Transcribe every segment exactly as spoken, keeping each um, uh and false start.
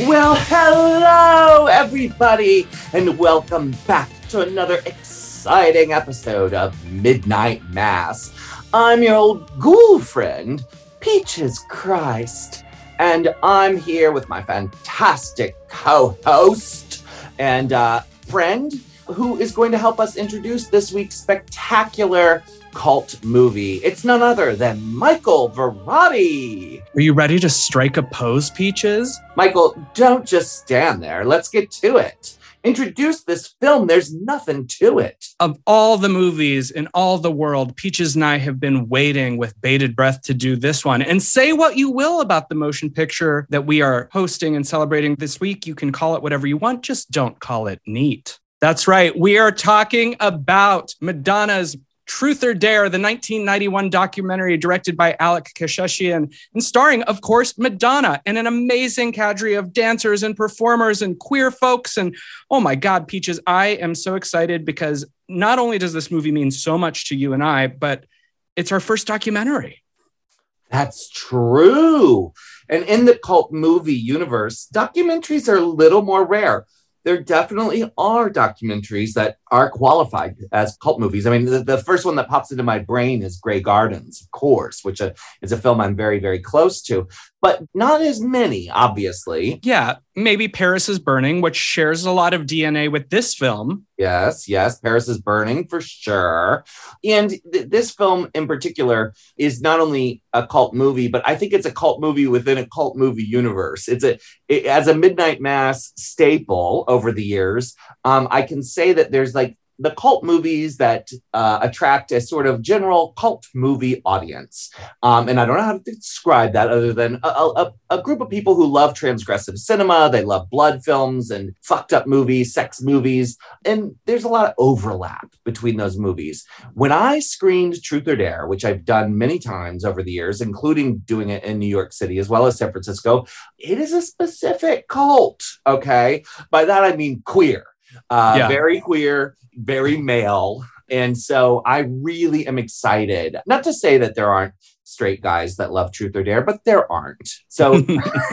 Well, hello, everybody, and welcome back to another exciting episode of Midnight Mass. I'm your old ghoul friend, Peaches Christ, and I'm here with my fantastic co-host and uh, friend who is going to help us introduce this week's spectacular cult movie. It's none other than Michael Varrati. Are you ready to strike a pose, Peaches? Michael, don't just stand there. Let's get to it. Introduce this film. There's nothing to it. Of all the movies in all the world, Peaches and I have been waiting with bated breath to do this one. And say what you will about the motion picture that we are hosting and celebrating this week. You can call it whatever you want. Just don't call it neat. That's right. We are talking about Madonna's Truth or Dare, the nineteen ninety-one documentary directed by Alec Kasheshian and starring, of course, Madonna and an amazing cadre of dancers and performers and queer folks. And oh my God, Peaches, I am so excited because not only does this movie mean so much to you and I, but it's our first documentary. That's true. And in the cult movie universe, documentaries are a little more rare. There definitely are documentaries that are qualified as cult movies. I mean, the, the first one that pops into my brain is Grey Gardens, of course, which uh, is a film I'm very, very close to, but not as many, obviously. Yeah, maybe Paris is Burning, which shares a lot of D N A with this film. Yes, yes, Paris is Burning for sure. And th- this film in particular is not only a cult movie, but I think it's a cult movie within a cult movie universe. It's a, it, as a Midnight Mass staple over the years, um, I can say that there's like the cult movies that uh, attract a sort of general cult movie audience. Um, and I don't know how to describe that other than a, a, a group of people who love transgressive cinema. They love blood films and fucked up movies, sex movies. And there's a lot of overlap between those movies. When I screened Truth or Dare, which I've done many times over the years, including doing it in New York City as well as San Francisco, it is a specific cult, okay? By that, I mean queer. Uh, yeah. Very queer, very male. And so I really am excited. Not to say that there aren't straight guys that love Truth or Dare, but there aren't. So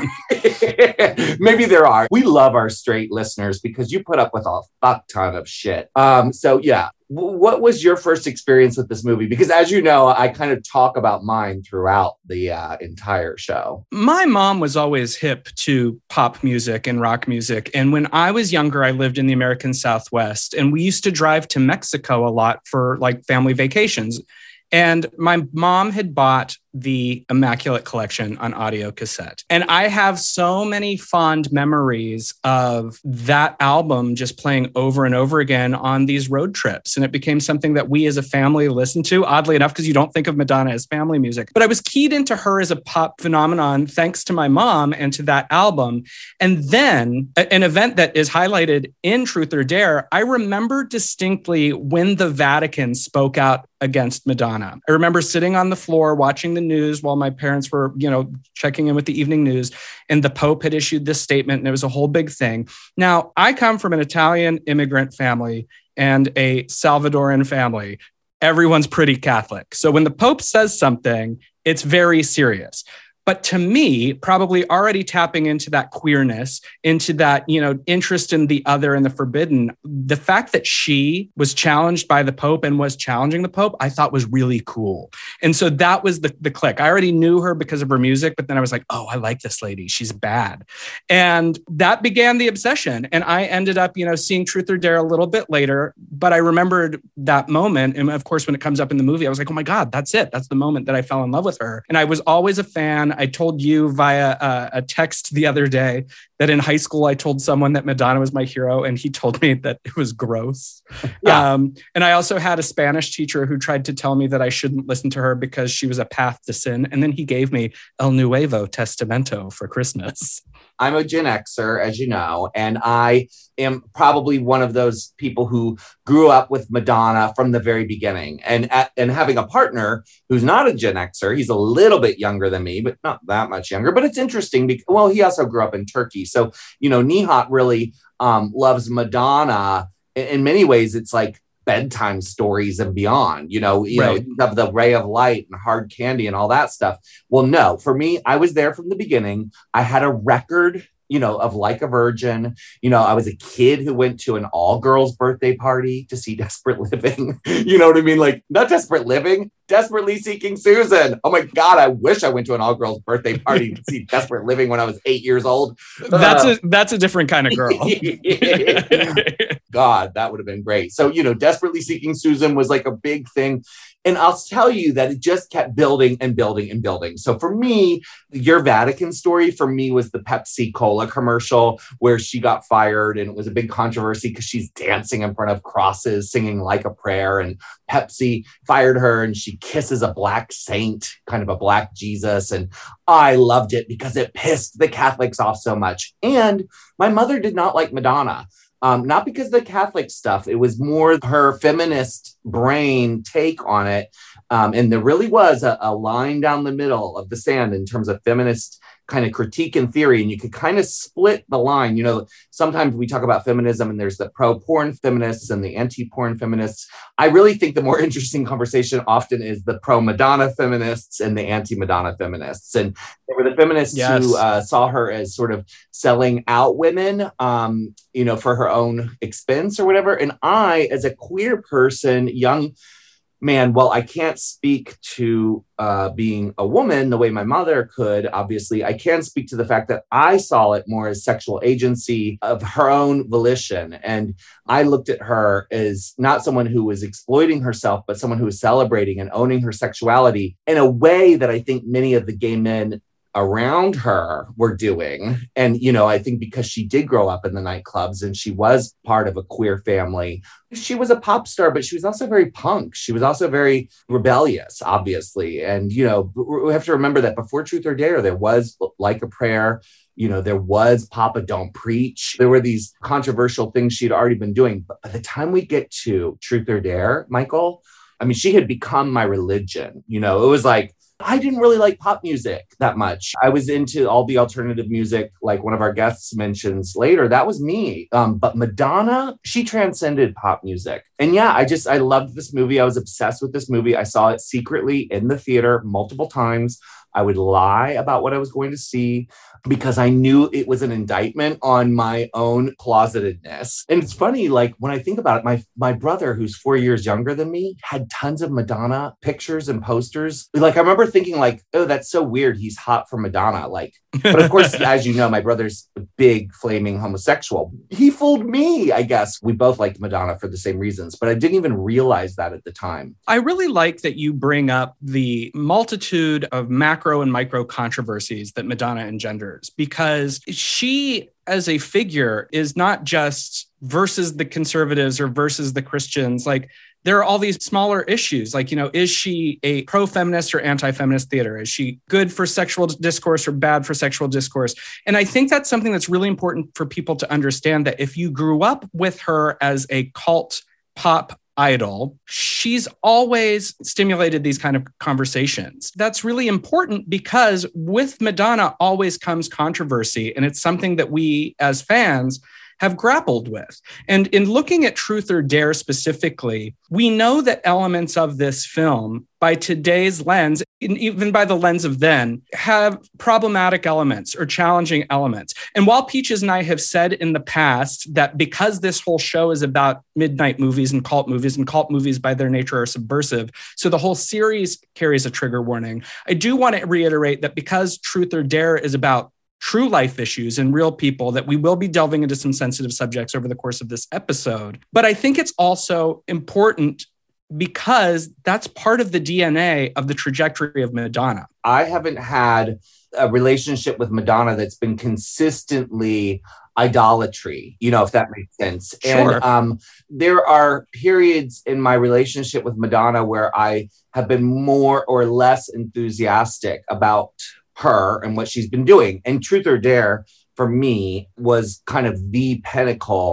maybe there are. We love our straight listeners because you put up with a fuck ton of shit. Um, so yeah. W- what was your first experience with this movie? Because as you know, I kind of talk about mine throughout the uh, entire show. My mom was always hip to pop music and rock music. And when I was younger, I lived in the American Southwest, and we used to drive to Mexico a lot for like family vacations. And my mom had bought the Immaculate Collection on audio cassette. And I have so many fond memories of that album just playing over and over again on these road trips. And it became something that we as a family listened to, oddly enough, because you don't think of Madonna as family music. But I was keyed into her as a pop phenomenon thanks to my mom and to that album. And then an event that is highlighted in Truth or Dare, I remember distinctly when the Vatican spoke out against Madonna. I remember sitting on the floor watching the news while my parents were, you know, checking in with the evening news, and the Pope had issued this statement, and it was a whole big thing. Now, I come from an Italian immigrant family and a Salvadoran family. Everyone's pretty Catholic. So when the Pope says something, it's very serious. But to me, probably already tapping into that queerness, into that, you know, interest in the other and the forbidden, the fact that she was challenged by the Pope and was challenging the Pope, I thought was really cool. And so that was the, the click. I already knew her because of her music, but then I was like, oh, I like this lady. She's bad. And that began the obsession. And I ended up, you know, seeing Truth or Dare a little bit later, but I remembered that moment. And of course, when it comes up in the movie, I was like, oh my God, that's it. That's the moment that I fell in love with her. And I was always a fan. I told you via a, a text the other day that in high school, I told someone that Madonna was my hero, and he told me that it was gross. Yeah. Um, and I also had a Spanish teacher who tried to tell me that I shouldn't listen to her because she was a path to sin. And then he gave me El Nuevo Testamento for Christmas. I'm a Gen Xer, as you know, and I am probably one of those people who grew up with Madonna from the very beginning. And at, and having a partner who's not a Gen Xer, he's a little bit younger than me, but not that much younger. But it's interesting because, well, he also grew up in Turkey. So, you know, Nihat really um, loves Madonna. In, in many ways, it's like bedtime stories and beyond, you know, you right. know, of the Ray of Light and Hard Candy and all that stuff. Well, no, for me, I was there from the beginning. I had a record you know, of Like a Virgin. You know, I was a kid who went to an all girls birthday party to see Desperate Living. You know what I mean? Like, not Desperate Living, Desperately Seeking Susan. Oh my God, I wish I went to an all girls birthday party to see Desperate Living when I was eight years old. That's uh, a that's a different kind of girl. God, that would have been great. So, you know, Desperately Seeking Susan was like a big thing. And I'll tell you that it just kept building and building and building. So for me, Your Vatican Story for me was the Pepsi Cola commercial where she got fired, and it was a big controversy because she's dancing in front of crosses, singing Like a Prayer, and Pepsi fired her and she kisses a black saint, kind of a black Jesus. And I loved it because it pissed the Catholics off so much. And my mother did not like Madonna. Um, not because of the Catholic stuff. It was more her feminist brain take on it. Um, and there really was a, a line down the middle of the sand in terms of feminist kind of critique and theory. And you could kind of split the line. You know, sometimes we talk about feminism and there's the pro-porn feminists and the anti-porn feminists. I really think the more interesting conversation often is the pro-Madonna feminists and the anti-Madonna feminists. And they were the feminists yes. who uh, saw her as sort of selling out women, um, you know, for her own expense or whatever. And I, as a queer person, young man, well, I can't speak to uh, being a woman the way my mother could. Obviously, I can speak to the fact that I saw it more as sexual agency of her own volition. And I looked at her as not someone who was exploiting herself, but someone who was celebrating and owning her sexuality in a way that I think many of the gay men around her were doing. And, you know, I think because she did grow up in the nightclubs and she was part of a queer family, she was a pop star, but she was also very punk. She was also very rebellious, obviously. And, you know, we have to remember that before Truth or Dare, there was Like a Prayer. You know, there was Papa Don't Preach. There were these controversial things she'd already been doing. But by the time we get to Truth or Dare, Michael, I mean, she had become my religion. You know, it was like, I didn't really like pop music that much. I was into all the alternative music, like one of our guests mentions later. That was me. Um, but Madonna, she transcended pop music. And yeah, I just, I loved this movie. I was obsessed with this movie. I saw it secretly in the theater multiple times. I would lie about what I was going to see because I knew it was an indictment on my own closetedness. And it's funny, like when I think about it, my, my brother, who's four years younger than me, had tons of Madonna pictures and posters. Like, I remember thinking like, oh, that's so weird. He's hot for Madonna. Like, but of course, as you know, my brother's a big flaming homosexual. He fooled me, I guess. We both liked Madonna for the same reasons, but I didn't even realize that at the time. I really like that you bring up the multitude of macro and micro controversies that Madonna engenders, because she, as a figure, is not just versus the conservatives or versus the Christians. Like, there are all these smaller issues. Like, you know, is she a pro-feminist or anti-feminist theater? Is she good for sexual discourse or bad for sexual discourse? And I think that's something that's really important for people to understand, that if you grew up with her as a cult pop idol, she's always stimulated these kind of conversations. That's really important because with Madonna always comes controversy. And it's something that we as fans have grappled with. And in looking at Truth or Dare specifically, we know that elements of this film, by today's lens, even by the lens of then, have problematic elements or challenging elements. And while Peaches and I have said in the past that because this whole show is about midnight movies and cult movies, and cult movies by their nature are subversive, so the whole series carries a trigger warning, I do want to reiterate that because Truth or Dare is about true life issues and real people, that we will be delving into some sensitive subjects over the course of this episode. But I think it's also important because that's part of the D N A of the trajectory of Madonna. I haven't had a relationship with Madonna that's been consistently idolatry, you know, if that makes sense. Sure. And um, there are periods in my relationship with Madonna where I have been more or less enthusiastic about her and what she's been doing. And Truth or Dare, for me, was kind of the pinnacle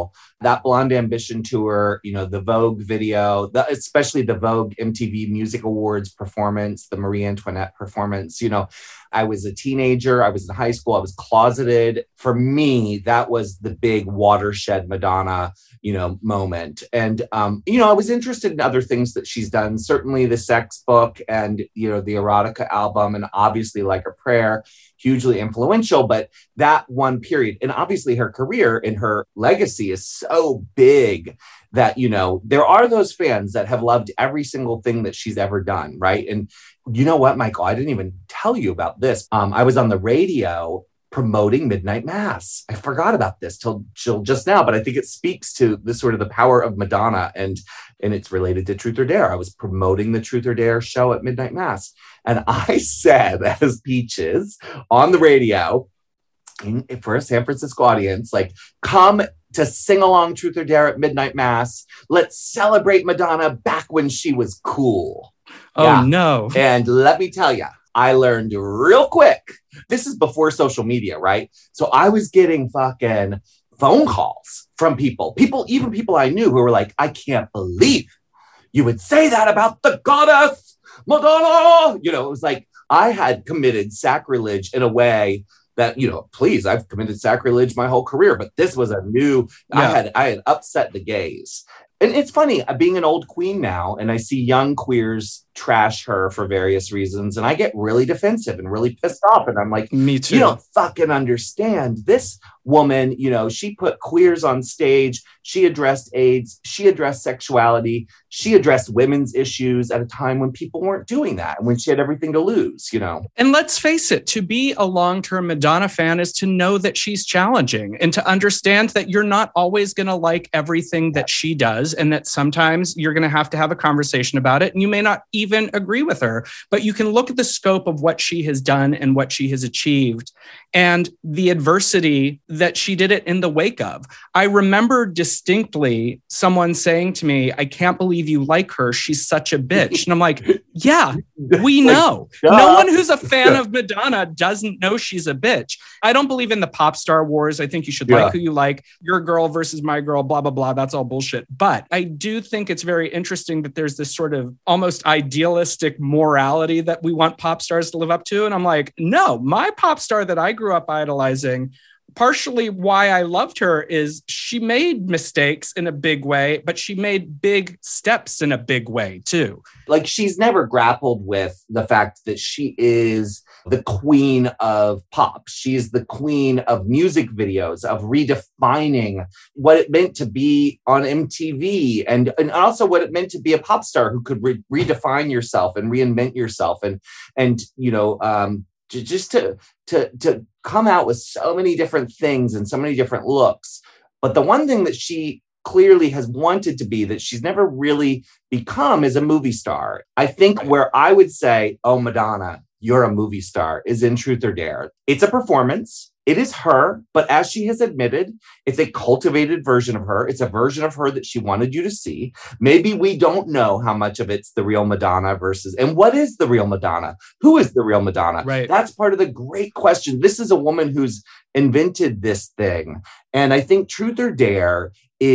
that Blonde Ambition tour, you know, the Vogue video, the, especially the Vogue M T V Music Awards performance, the Marie Antoinette performance, you know, I was a teenager, I was in high school, I was closeted. For me, that was the big watershed Madonna, you know, moment. And, um, you know, I was interested in other things that she's done, certainly the Sex Book and, you know, the Erotica album, and obviously Like a Prayer, hugely influential, but that one period, and obviously her career and her legacy is so big that, you know, there are those fans that have loved every single thing that she's ever done, right? And you know what, Michael, I didn't even tell you about this. Um, I was on the radio promoting Midnight Mass. I forgot about this till, till just now, but I think it speaks to the sort of the power of Madonna, and and it's related to Truth or Dare. I was promoting the Truth or Dare show at Midnight Mass, and I said, as Peaches on the radio in, for a San Francisco audience, like, come to sing along Truth or Dare at Midnight Mass. Let's celebrate Madonna back when she was cool. Oh, yeah. No. And let me tell you, I learned real quick. This is before social media, right? So I was getting fucking phone calls from people, people, even people I knew who were like, I can't believe you would say that about the goddess Madonna. You know, it was like I had committed sacrilege in a way that, you know, please, I've committed sacrilege my whole career, but this was a new, yeah. I had, I had upset the gays. And it's funny, being an old queen now, and I see young queers trash her for various reasons, and I get really defensive and really pissed off. And I'm like, me too. You don't fucking understand. This woman, you know, she put queers on stage. She addressed AIDS. She addressed sexuality. She addressed women's issues at a time when people weren't doing that, and when she had everything to lose, you know. And let's face it, to be a long-term Madonna fan is to know that she's challenging, and to understand that you're not always going to like everything that she does, and that sometimes you're going to have to have a conversation about it, and you may not even agree with her, but you can look at the scope of what she has done and what she has achieved and the adversity that she did it in the wake of. I remember distinctly someone saying to me, I can't believe you like her. She's such a bitch. And I'm like, yeah, we know. No one who's a fan of Madonna doesn't know she's a bitch. I don't believe in the pop star wars. I think you should yeah. like who you like. Your girl versus my girl, blah, blah, blah. That's all bullshit. But I do think it's very interesting that there's this sort of almost idealistic morality that we want pop stars to live up to. And I'm like, no, my pop star that I grew up idolizing, partially why I loved her is she made mistakes in a big way, but she made big steps in a big way too. Like, she's never grappled with the fact that she is the queen of pop. She's the queen of music videos, of redefining what it meant to be on M T V, and, and also what it meant to be a pop star who could re- redefine yourself and reinvent yourself. And, and, you know, um, to, just to, to, to come out with so many different things and so many different looks. But the one thing that she clearly has wanted to be, that she's never really become, is a movie star. I think where I would say, oh, Madonna, you're a movie star, is in Truth or Dare. It's a performance. It is her, but as she has admitted, it's a cultivated version of her. It's a version of her that she wanted you to see. Maybe we don't know how much of it's the real Madonna versus, and what is the real Madonna? Who is the real Madonna? Right. That's part of the great question. This is a woman who's invented this thing. And I think Truth or Dare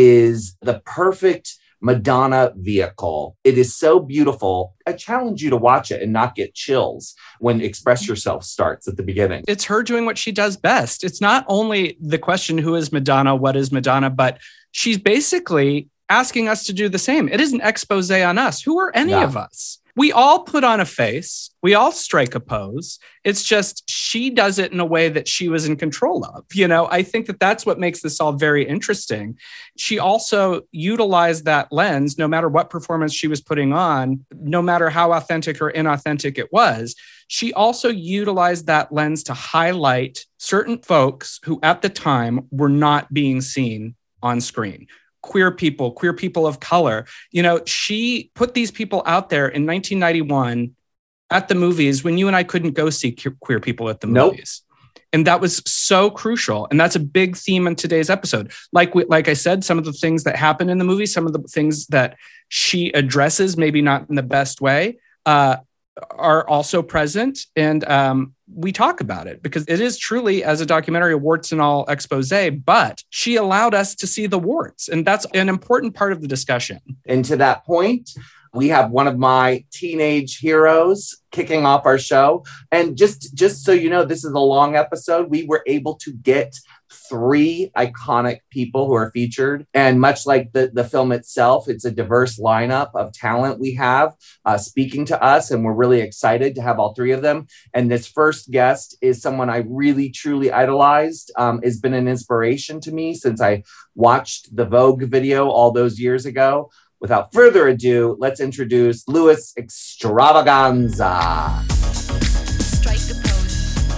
is the perfect Madonna vehicle. It is so beautiful. I challenge you to watch it and not get chills when Express Yourself starts at the beginning. It's her doing what she does best. It's not only the question, who is Madonna, what is Madonna, but she's basically asking us to do the same. It is an expose on us. Who are any yeah. of us? We all put on a face. We all strike a pose. It's just she does it in a way that she was in control of. You know, I think that that's what makes this all very interesting. She also utilized that lens, no matter what performance she was putting on, no matter how authentic or inauthentic it was. She also utilized that lens to highlight certain folks who at the time were not being seen on screen. Queer people, queer people of color. You know, she put these people out there in nineteen ninety-one at the movies when you and I couldn't go see queer people at the nope. movies. And that was so crucial. And that's a big theme in today's episode. Like, we, like I said, some of the things that happen in the movie, some of the things that she addresses, maybe not in the best way, uh, are also present. And um, we talk about it because it is truly, as a documentary, a warts and all expose, but she allowed us to see the warts. And that's an important part of the discussion. And to that point, we have one of my teenage heroes kicking off our show. And just, just so you know, this is a long episode. We were able to get three iconic people who are featured. And much like the, the film itself, it's a diverse lineup of talent we have uh, speaking to us. And we're really excited to have all three of them. And this first guest is someone I really, truly idolized, um, has been an inspiration to me since I watched the Vogue video all those years ago. Without further ado, let's introduce Louis Extravaganza. Strike the pose.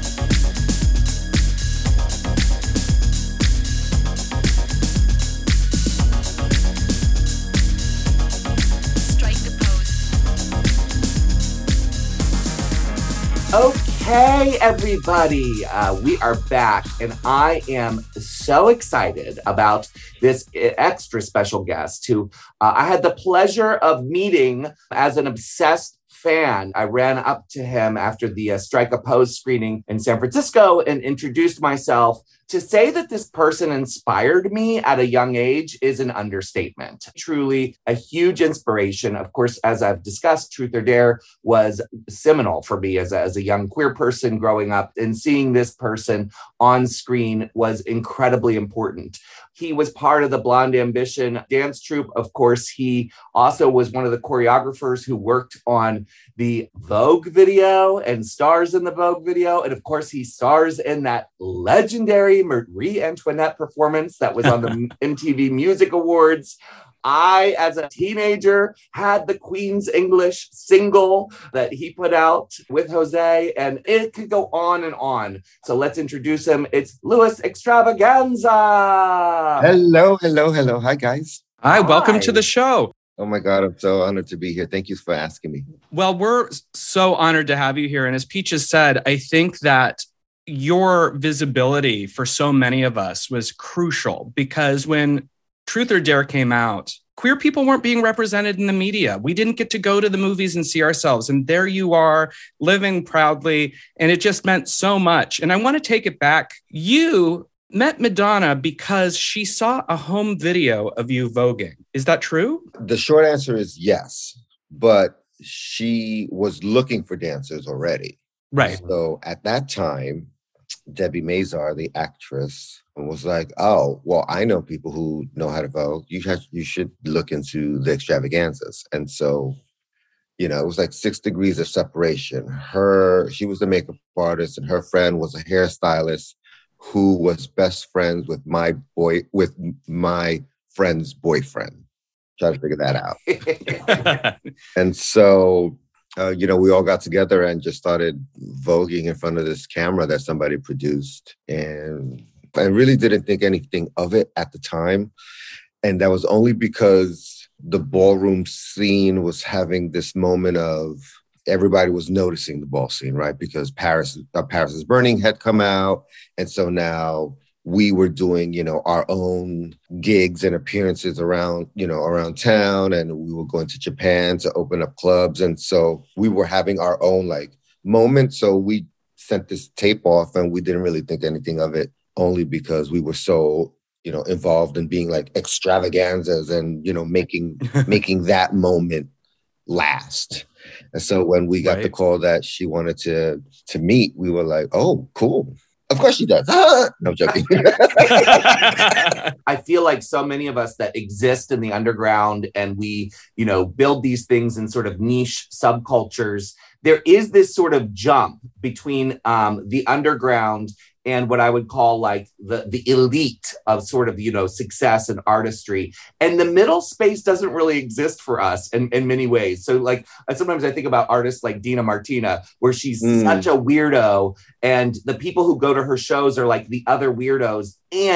Strike the pose. Okay, everybody, uh, we are back, and I am so excited about this extra special guest who uh, I had the pleasure of meeting as an obsessed fan. I ran up to him after the uh, Strike a Pose screening in San Francisco and introduced myself. To say that this person inspired me at a young age is an understatement. Truly a huge inspiration. Of course, as I've discussed, Truth or Dare was seminal for me as a, as a young queer person growing up, and seeing this person on screen was incredibly important. He was part of the Blonde Ambition dance troupe. Of course, he also was one of the choreographers who worked on the Vogue video and stars in the Vogue video. And of course, he stars in that legendary Marie Antoinette performance that was on the M T V Music Awards. I, as a teenager, had the Queen's English single that he put out with Jose, and it could go on and on. So let's introduce him. It's Louis Extravaganza. Hello, hello, hello. Hi, guys. Hi, Hi. welcome to the show. Oh my God, I'm so honored to be here. Thank you for asking me. Well, we're so honored to have you here. And as Peaches said, I think that your visibility for so many of us was crucial, because when Truth or Dare came out, queer people weren't being represented in the media. We didn't get to go to the movies and see ourselves. And there you are, living proudly. And it just meant so much. And I want to take it back. You met Madonna because she saw a home video of you voguing. Is that true? The short answer is yes, but she was looking for dancers already. Right. So at that time, Debbie Mazar, the actress, was like, oh, well, I know people who know how to vogue. You have, you should look into the extravaganzas. And so, you know, it was like six degrees of separation. Her, she was the makeup artist, and her friend was a hairstylist who was best friends with my boy, with my friend's boyfriend. Try to figure that out. And so, uh, you know, we all got together and just started voguing in front of this camera that somebody produced. And I really didn't think anything of it at the time. And that was only because the ballroom scene was having this moment of everybody was noticing the ball scene, right? Because Paris, uh, Paris is Burning had come out. And so now we were doing, you know, our own gigs and appearances around, you know, around town. And we were going to Japan to open up clubs. And so we were having our own like moment. So we sent this tape off and we didn't really think anything of it, only because we were so, you know, involved in being like extravaganzas and, you know, making, making that moment last. And so when we got right. the call that she wanted to to meet, we were like, oh, cool. Of course she does. Ah! No, I'm joking. I feel like so many of us that exist in the underground and we, you know, build these things in sort of niche subcultures, there is this sort of jump between um, the underground and what I would call like the, the elite of sort of, you know, success and artistry. And the middle space doesn't really exist for us in, in many ways. So like sometimes I think about artists like Dina Martina, where she's mm. such a weirdo, and the people who go to her shows are like the other weirdos. And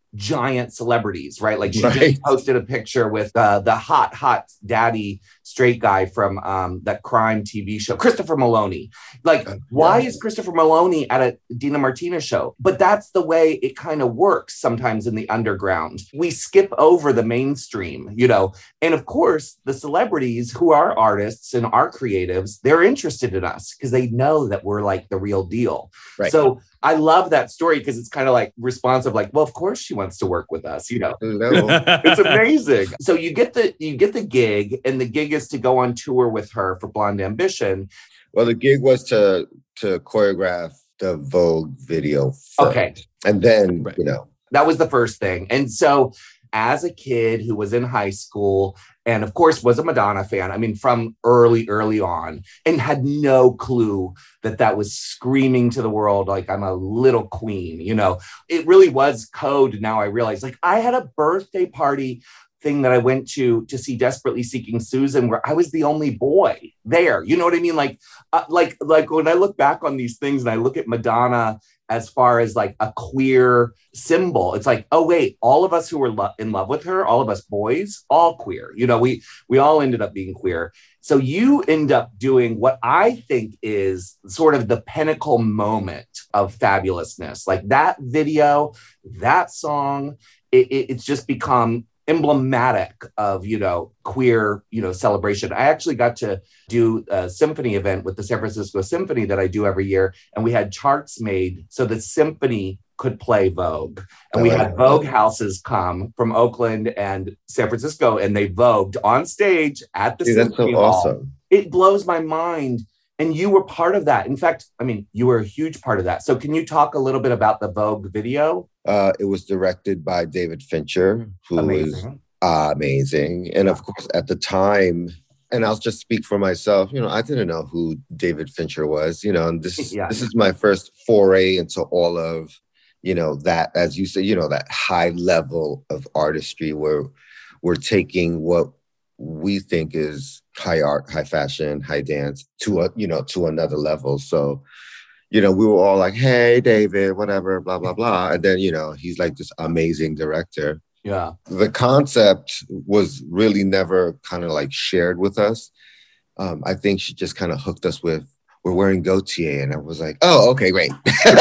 giant celebrities, right? Like she Right. just posted a picture with uh, the hot, hot daddy straight guy from um, that crime T V show, Christopher Maloney. Like, Uh, why yeah. is Christopher Maloney at a Dina Martinez show? But that's the way it kind of works sometimes in the underground. We skip over the mainstream, you know, and of course, the celebrities who are artists and are creatives, they're interested in us because they know that we're like the real deal. Right. So I love that story because it's kind of like responsive, like, well, of course she wants to work with us, you know. Hello. It's amazing. So you get the you get the gig, and the gig is to go on tour with her for Blonde Ambition. Well, the gig was to to choreograph the Vogue video first. Okay. And then, Right. you know, That was the first thing. And so as a kid who was in high school and of course was a Madonna fan, I mean, from early, early on, and had no clue that that was screaming to the world, like I'm a little queen, you know, it really was code. Now I realize, like, I had a birthday party thing that I went to to see Desperately Seeking Susan, where I was the only boy there. You know what I mean? Like, uh, like, like when I look back on these things and I look at Madonna as far as like a queer symbol, it's like, oh wait, all of us who were lo- in love with her, all of us boys, all queer. You know, we we all ended up being queer. So you end up doing what I think is sort of the pinnacle moment of fabulousness. Like that video, that song, it, it, it's just become emblematic of, you know, queer, you know, celebration. I actually got to do a symphony event with the San Francisco Symphony that I do every year. And we had charts made so the symphony could play Vogue. And we Oh, had wow. Vogue houses come from Oakland and San Francisco, and they Vogued on stage at the see, that's so Symphony Hall. awesome. It blows my mind. And you were part of that. In fact, I mean, you were a huge part of that. So can you talk a little bit about the Vogue video? Uh, it was directed by David Fincher, who was Amazing. amazing. And of course, at the time, and I'll just speak for myself, you know, I didn't know who David Fincher was, you know, and this is Yeah. this is my first foray into all of, you know, that, as you say, you know, that high level of artistry where we're taking what we think is high art, high fashion, high dance to a, you know, to another level. So, you know, we were all like, hey, David, whatever, blah, blah, blah. And then, you know, he's like this amazing director. Yeah. The concept was really never kind of like shared with us. Um, I think she just kind of hooked us with, we're wearing Gautier. And I was like, oh, okay, great.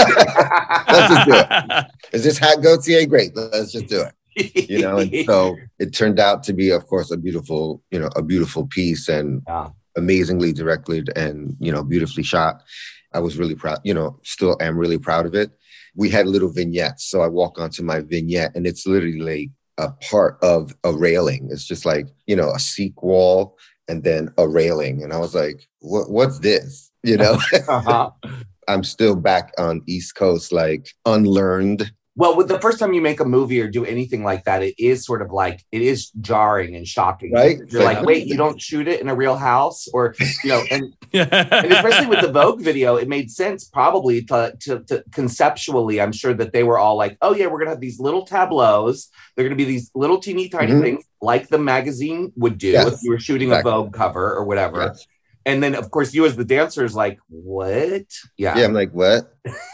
Let's just do it. Is this hat Gautier? Great. Let's just do it. You know, and so it turned out to be, of course, a beautiful, you know, a beautiful piece and Yeah. amazingly directed and, you know, beautifully shot. I was really proud, you know, still am really proud of it. We had little vignettes. So I walk onto my vignette and it's literally like a part of a railing. It's just like, you know, a seek wall and then a railing. And I was like, what, what's this? You know, Uh-huh. I'm still back on East Coast, like unlearned. Well, with the first time you make a movie or do anything like that, it is sort of like, it is jarring and shocking. Right? You're like, wait, you don't shoot it in a real house? Or, you know, and, Yeah. and especially with the Vogue video, it made sense probably to, to, to conceptually, I'm sure that they were all like, oh yeah, we're going to have these little tableaus. They're going to be these little teeny tiny Mhm. things like the magazine would do Yes, if you were shooting exactly. a Vogue cover or whatever. Yes. And then, of course, you as the dancer is like, what? Yeah. Yeah, I'm like, what?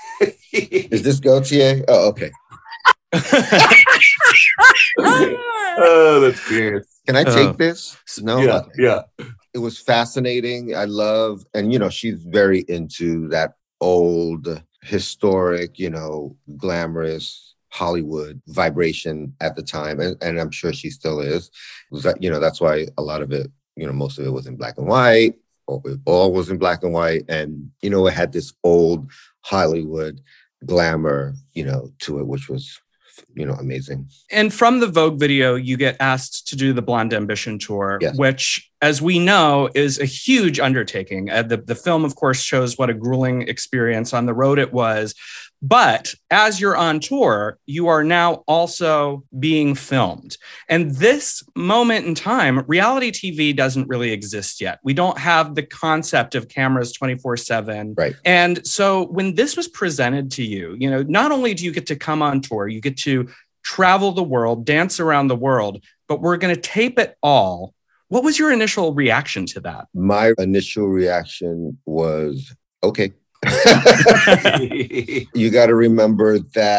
Is this Gautier? Oh, okay. Oh, that's fierce. Can I Oh. take this? No. Yeah, Okay. yeah. It was fascinating. I love, and you know, she's very into that old, historic, you know, glamorous Hollywood vibration at the time, and, and I'm sure she still is. Was that, you know, that's why a lot of it, you know, most of it was in black and white, or it all was in black and white, and you know, it had this old Hollywood glamour, you know, to it, which was, you know, amazing. And from the Vogue video, you get asked to do the Blonde Ambition tour, Yes. which, as we know, is a huge undertaking. Uh, the, the film, of course, shows what a grueling experience on the road it was. But as you're on tour, you are now also being filmed. And this moment in time, reality T V doesn't really exist yet. We don't have the concept of cameras twenty-four seven. Right. And so when this was presented to you, you know, not only do you get to come on tour, you get to travel the world, dance around the world, but we're going to tape it all. What was your initial reaction to that? My initial reaction was, okay. You got to remember that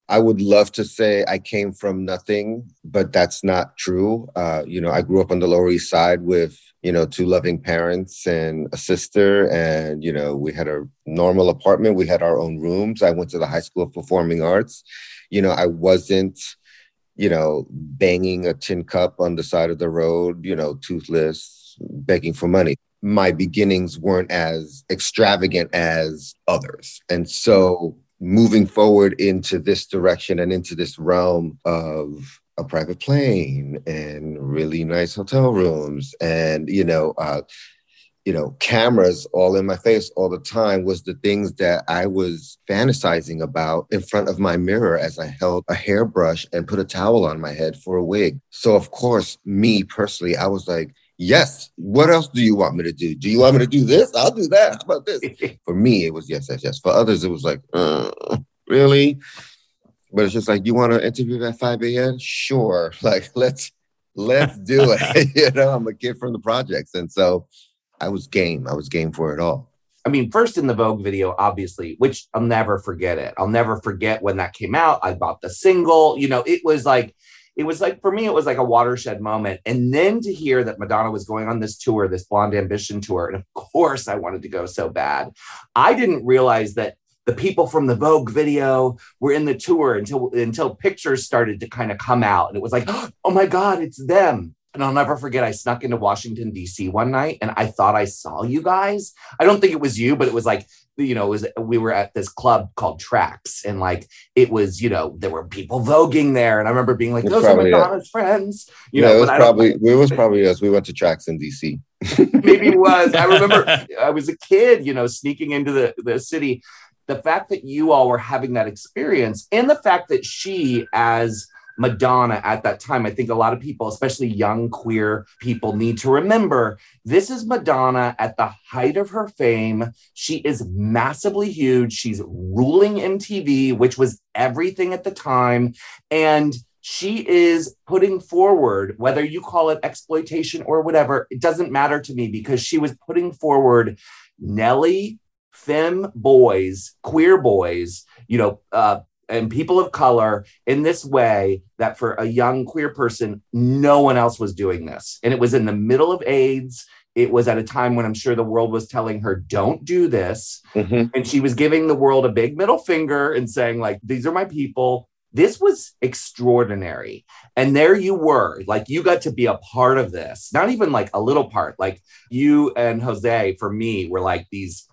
I would love to say I came from nothing, but that's not true. Uh, you know, I grew up on the Lower East Side with, you know, two loving parents and a sister. And, you know, we had a normal apartment. We had our own rooms. I went to the High School of Performing Arts. You know, I wasn't, you know, banging a tin cup on the side of the road, you know, toothless, begging for money. My beginnings weren't as extravagant as others. And so moving forward into this direction and into this realm of a private plane and really nice hotel rooms and, you know, uh, you know, cameras all in my face all the time was the things that I was fantasizing about in front of my mirror as I held a hairbrush and put a towel on my head for a wig. So, of course, me personally, I was like, yes, what else do you want me to do? Do you want me to do this? I'll do that. How about this? For me, it was yes, yes, yes. For others, it was like, uh, really? But it's just like, you want to interview at five a.m.? Sure. Like, let's let's do it. You know, I'm a kid from the projects. And so I was game. I was game for it all. I mean, first in the Vogue video, obviously, which I'll never forget it. I'll never forget when that came out. I bought the single. You know, it was like, It was like, for me, it was like a watershed moment. And then to hear that Madonna was going on this tour, this Blonde Ambition tour, and of course I wanted to go so bad. I didn't realize that the people from the Vogue video were in the tour until, until pictures started to kind of come out. And it was like, oh my God, it's them. And I'll never forget, I snuck into Washington, D C one night and I thought I saw you guys. I don't think it was you, but it was like, you know, it was, we were at this club called Trax and like, it was, you know, there were people voguing there. And I remember being like, those are Madonna's friends. You yeah, know, it was probably, it was probably us. We went to Trax in D C. Maybe it was. I remember I was a kid, you know, sneaking into the, the city. The fact that you all were having that experience and the fact that she, as Madonna at that time, I think a lot of people, especially young queer people, need to remember this is Madonna at the height of her fame. She is massively huge. She's ruling M T V, which was everything at the time. And she is putting forward, whether you call it exploitation or whatever, it doesn't matter to me because she was putting forward Nelly, femme boys, queer boys, you know, uh, and people of color in this way that for a young queer person, no one else was doing this. And it was in the middle of AIDS. It was at a time when I'm sure the world was telling her, don't do this. Mm-hmm. And she was giving the world a big middle finger and saying like, these are my people. This was extraordinary. And there you were, like you got to be a part of this, not even like a little part, like you and Jose for me were like these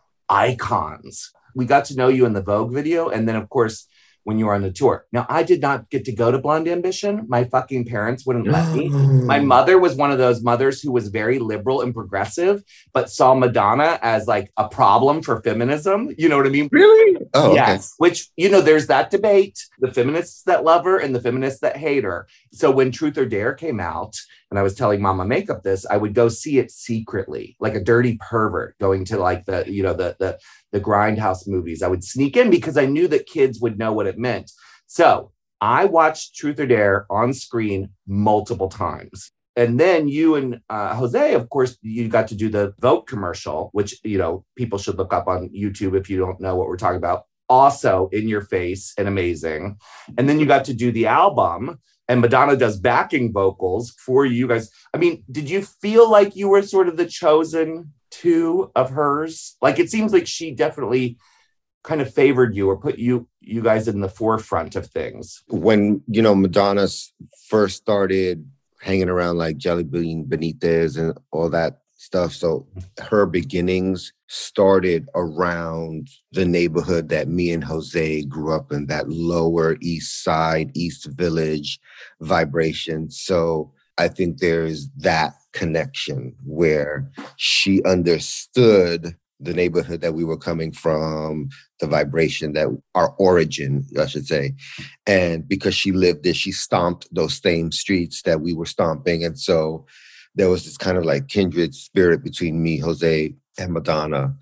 icons. We got to know you in the Vogue video. And then of course, when you were on the tour. Now, I did not get to go to Blonde Ambition. My fucking parents wouldn't let me. My mother was one of those mothers who was very liberal and progressive, but saw Madonna as like a problem for feminism. You know what I mean? Really? Oh, yes. Okay. Which, you know, there's that debate, the feminists that love her and the feminists that hate her. So when Truth or Dare came out, and I was telling Mama Makeup this, I would go see it secretly, like a dirty pervert going to like the, you know, the, the, the Grindhouse movies. I would sneak in because I knew that kids would know what it meant. So I watched Truth or Dare on screen multiple times. And then you and uh, Jose, of course, you got to do the Vogue commercial, which, you know, people should look up on YouTube if you don't know what we're talking about. Also in your face and amazing. And then you got to do the album. And Madonna does backing vocals for you guys. I mean, did you feel like you were sort of the chosen two of hers? Like, it seems like she definitely kind of favored you or put you you guys in the forefront of things. When, you know, Madonna first started hanging around like Jelly Bean Benitez and all that stuff. So her beginnings started around the neighborhood that me and Jose grew up in, that Lower East Side, East Village vibration. So I think there's that connection where she understood the neighborhood that we were coming from, the vibration that our origin, I should say. And because she lived there, she stomped those same streets that we were stomping. And so there was this kind of like kindred spirit between me, Jose, and Madonna.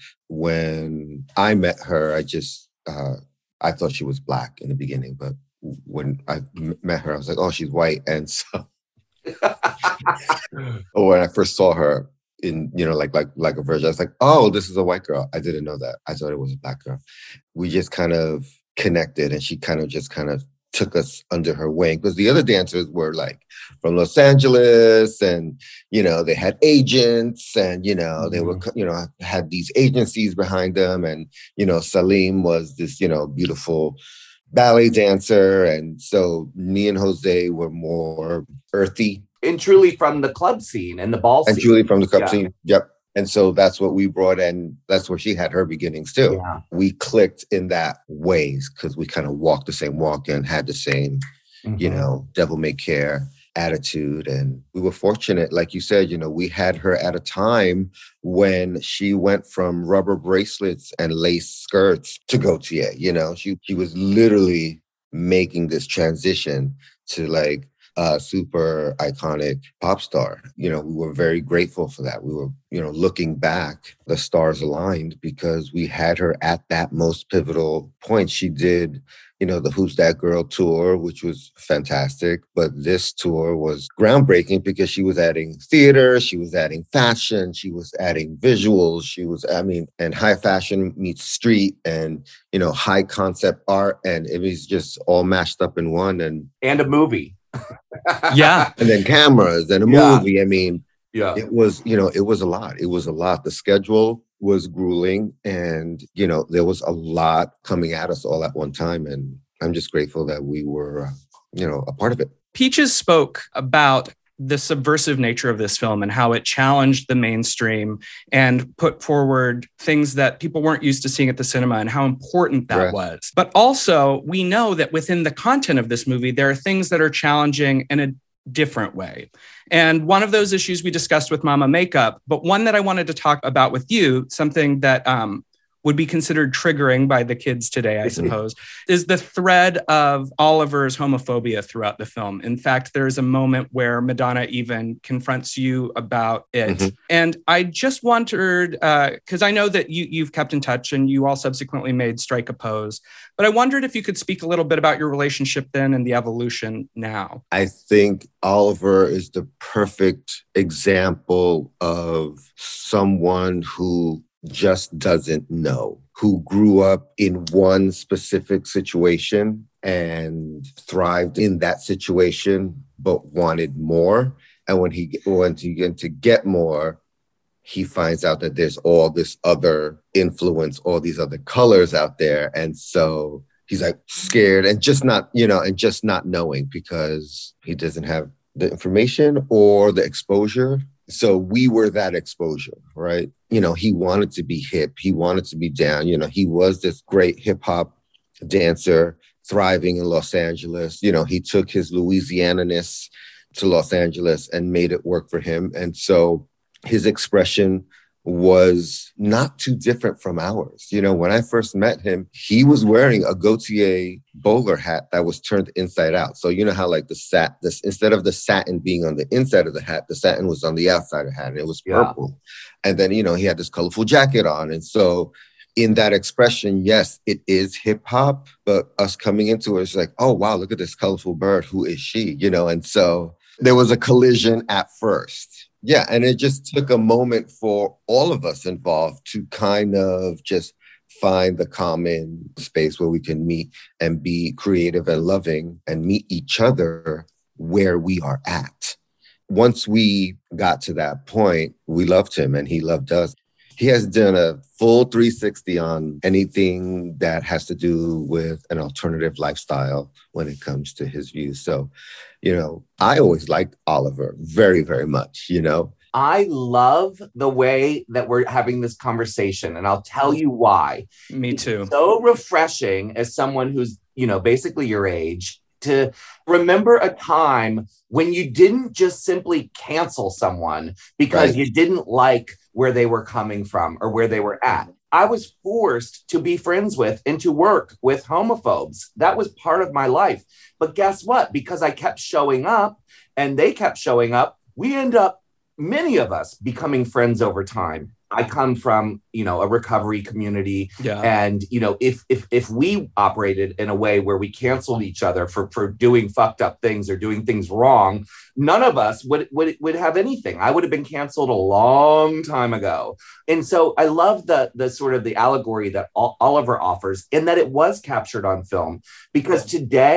When I met her, I just, uh, I thought she was Black in the beginning, but when I met her, I was like, oh, she's white. And so when I first saw her in, you know, like, like, like a virgin, I was like, oh, this is a white girl. I didn't know that. I thought it was a Black girl. We just kind of connected and she kind of just kind of took us under her wing, because the other dancers were like from Los Angeles, and you know they had agents, and you know mm-hmm. they were you know had these agencies behind them, and you know Salim was this you know beautiful ballet dancer, and so me and Jose were more earthy, and truly from the club scene and the ball and scene. truly from the club yeah. scene. Yep. And so that's what we brought in. That's where she had her beginnings too. Yeah. We clicked in that ways because we kind of walked the same walk and had the same, mm-hmm. you know, devil may care attitude. And we were fortunate, like you said, you know, we had her at a time when she went from rubber bracelets and lace skirts to Gaultier. You know, she she was literally making this transition to like a super iconic pop star. You know, we were very grateful for that. We were, you know, looking back, the stars aligned because we had her at that most pivotal point. She did, you know, the Who's That Girl tour, which was fantastic. But this tour was groundbreaking because she was adding theater, she was adding fashion, she was adding visuals, she was, I mean, and high fashion meets street and, you know, high concept art. And it was just all mashed up in one. And, and a movie. yeah. And then cameras and a yeah. movie. I mean, yeah, it was, you know, it was a lot. It was a lot. The schedule was grueling and, you know, there was a lot coming at us all at one time. And I'm just grateful that we were, uh, you know, a part of it. Peaches spoke about the subversive nature of this film and how it challenged the mainstream and put forward things that people weren't used to seeing at the cinema and how important that right. was. But also, we know that within the content of this movie, there are things that are challenging in a different way. And one of those issues we discussed with Mama Makeup, but one that I wanted to talk about with you, something that um, would be considered triggering by the kids today, I suppose, is the thread of Oliver's homophobia throughout the film. In fact, there is a moment where Madonna even confronts you about it. Mm-hmm. And I just wondered, because uh, I know that you, you've kept in touch and you all subsequently made Strike a Pose, but I wondered if you could speak a little bit about your relationship then and the evolution now. I think Oliver is the perfect example of someone who just doesn't know, who grew up in one specific situation and thrived in that situation, but wanted more. And when he went to, to get more, he finds out that there's all this other influence, all these other colors out there. And so he's like scared and just not, you know, and just not knowing because he doesn't have the information or the exposure. So we were that exposure, right? You know, he wanted to be hip. He wanted to be down. You know, he was this great hip hop dancer thriving in Los Angeles. You know, he took his Louisiana-ness to Los Angeles and made it work for him. And so his expression was not too different from ours. You know, when I first met him, he was wearing a Gaultier bowler hat that was turned inside out. So you know how like the sat, this instead of the satin being on the inside of the hat, the satin was on the outside of the hat and it was purple. Yeah. And then, you know, he had this colorful jacket on. And so in that expression, yes, it is hip hop, but us coming into it, it's like, oh, wow, look at this colorful bird. Who is she? You know, and so there was a collision at first. Yeah, and it just took a moment for all of us involved to kind of just find the common space where we can meet and be creative and loving and meet each other where we are at. Once we got to that point, we loved him and he loved us. He has done a full three sixty on anything that has to do with an alternative lifestyle when it comes to his views. So, you know, I always liked Oliver very, very much, you know. I love the way that we're having this conversation, and I'll tell you why. Me too. It's so refreshing as someone who's, you know, basically your age to remember a time when you didn't just simply cancel someone because right. you didn't like where they were coming from or where they were at. I was forced to be friends with and to work with homophobes. That was part of my life. But guess what? Because I kept showing up and they kept showing up, we end up, many of us, becoming friends over time. I come from, you know, a recovery community. Yeah. And, you know, if if if we operated in a way where we canceled each other for, for doing fucked up things or doing things wrong, none of us would, would, would have anything. I would have been canceled a long time ago. And so I love the, the sort of the allegory that Oliver offers and that it was captured on film, because today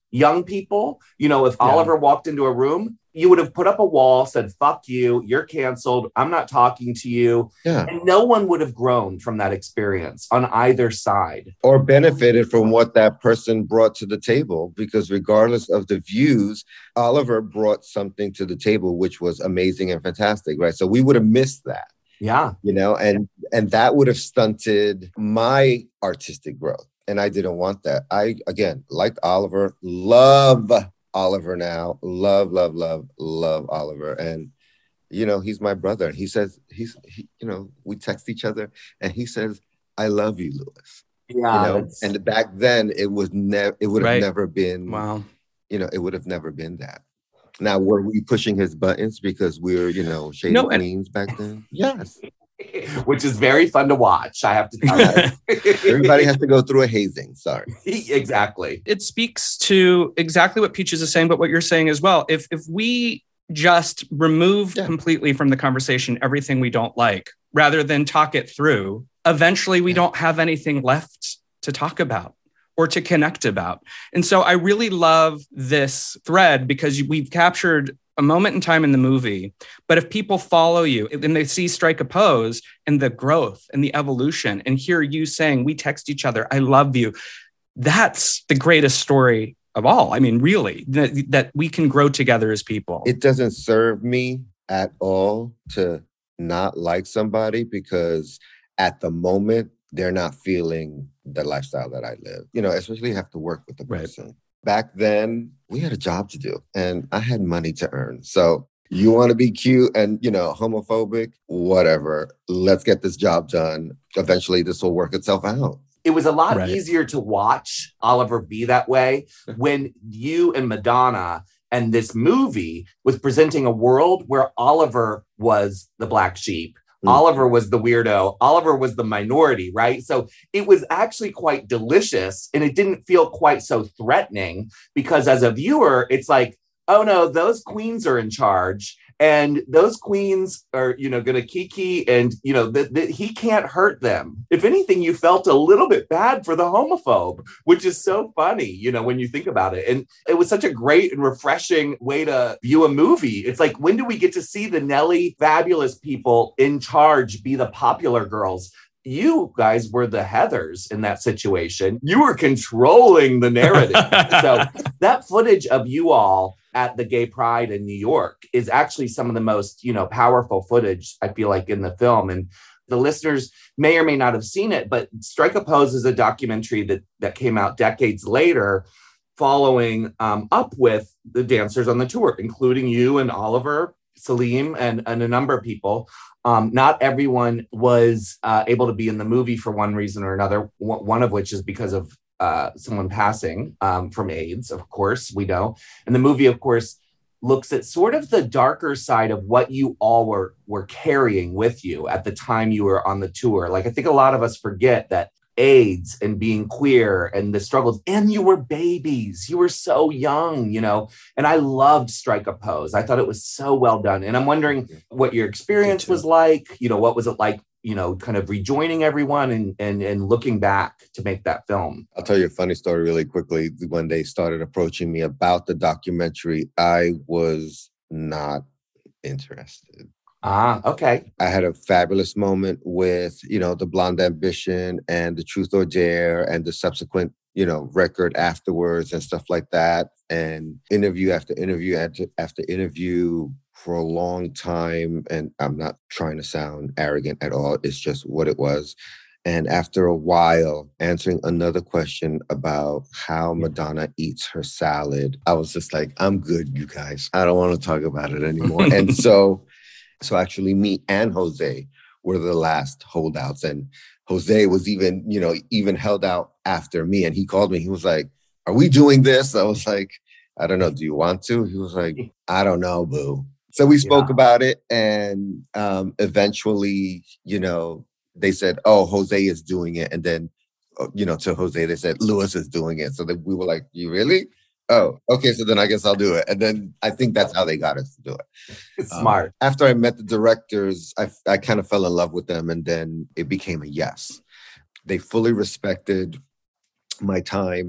young people, you know, if Yeah. Oliver walked into a room, you would have put up a wall, said, fuck you, you're canceled, I'm not talking to you. Yeah. And no one would have grown from that experience on either side. Or benefited from what that person brought to the table, because regardless of the views, Oliver brought something to the table, which was amazing and fantastic, right? So we would have missed that, Yeah. you know, and, and that would have stunted my artistic growth. And I didn't want that. I, again, liked Oliver, love Oliver now, love, love, love, love Oliver. And, you know, he's my brother. He says, he's, he, you know, we text each other and he says, I love you, Louis. Yeah. You know, that's- and back then it was never, it would have Right. never been, Wow. you know, it would have never been that. Now, were we pushing his buttons because we were, you know, shady No, and- queens back then? Yes. Which is very fun to watch, I have to tell you. Everybody has to go through a hazing. Sorry. Exactly. It speaks to exactly what Peaches is saying, but what you're saying as well. If if we just remove Yeah. completely from the conversation everything we don't like, rather than talk it through, eventually we Yeah. don't have anything left to talk about or to connect about. And so I really love this thread because we've captured a moment in time in the movie, but if people follow you and they see Strike a Pose and the growth and the evolution and hear you saying, we text each other, I love you, that's the greatest story of all. I mean, really, that, that we can grow together as people. It doesn't serve me at all to not like somebody because at the moment they're not feeling the lifestyle that I live. You know, especially have to work with the Right. person. Back then, we had a job to do and I had money to earn. So you want to be cute and, you know, homophobic, whatever. Let's get this job done. Eventually, this will work itself out. It was a lot Right. easier to watch Oliver be that way when you and Madonna and this movie was presenting a world where Oliver was the black sheep. Mm. Oliver was the weirdo. Oliver was the minority, right? So it was actually quite delicious and it didn't feel quite so threatening because as a viewer, it's like, oh no, those queens are in charge and those queens are, you know, going to kiki and, you know, that th- he can't hurt them. If anything, you felt a little bit bad for the homophobe, which is so funny, you know, when you think about it. And it was such a great and refreshing way to view a movie. It's like, when do we get to see the Nelly fabulous people in charge be the popular girls? You guys were the Heathers in that situation. You were controlling the narrative. So that footage of you all at the Gay Pride in New York is actually some of the most, you know, powerful footage, I feel like, in the film. And the listeners may or may not have seen it, but Strike a Pose is a documentary that, that came out decades later, following um, up with the dancers on the tour, including you and Oliver, Salim, and, and a number of people. Um, not everyone was uh, able to be in the movie for one reason or another, w- one of which is because of uh, someone passing um, from AIDS, of course, we know. And the movie, of course, looks at sort of the darker side of what you all were, were carrying with you at the time you were on the tour. Like, I think a lot of us forget that AIDS and being queer and the struggles, and you were babies, you were so young, you know, and I loved Strike a Pose. I thought it was so well done. And I'm wondering what your experience was like, you know, what was it like, you know, kind of rejoining everyone and, and, and looking back to make that film? I'll tell you a funny story really quickly. When they started approaching me about the documentary, I was not interested. Ah, okay. I had a fabulous moment with, you know, the Blonde Ambition and the Truth or Dare and the subsequent, you know, record afterwards and stuff like that. And interview after interview after, after interview for a long time. And I'm not trying to sound arrogant at all. It's just what it was. And after a while, answering another question about how Madonna eats her salad, I was just like, I'm good, you guys. I don't want to talk about it anymore. And so... So actually me and Jose were the last holdouts. And Jose was even, you know, even held out after me. And he called me. He was like, are we doing this? I was like, I don't know. Do you want to? He was like, I don't know, boo. So we spoke Yeah. about it. And um, eventually, you know, they said, oh, Jose is doing it. And then, uh, you know, to Jose, they said, Louis is doing it. So then we were like, you really? Oh, okay. So then I guess I'll do it. And then I think that's how they got us to do it. It's Um, smart. After I met the directors, I, I kind of fell in love with them, and then it became a yes. They fully respected my time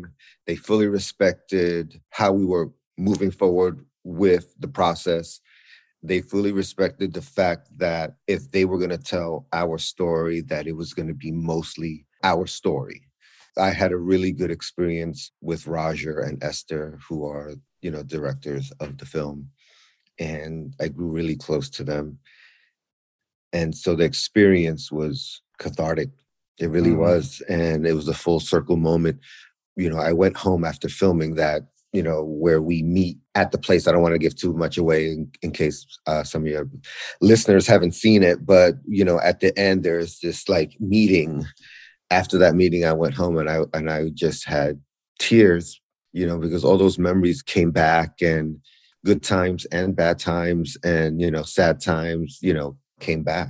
They fully respected how we were moving forward with the process. They fully respected the fact that if they were going to tell our story, that it was going to be mostly our story. I had a really good experience with Roger and Esther, who are, you know, directors of the film. And I grew really close to them. And so the experience was cathartic. It really mm-hmm. was. And it was a full circle moment. You know, I went home after filming that, you know, where we meet at the place. I don't want to give too much away in, in case uh, some of your listeners haven't seen it. But, you know, at the end, there's this like meeting. After that meeting, I went home and I and I just had tears, you know, because all those memories came back, and good times and bad times and, you know, sad times, you know, came back.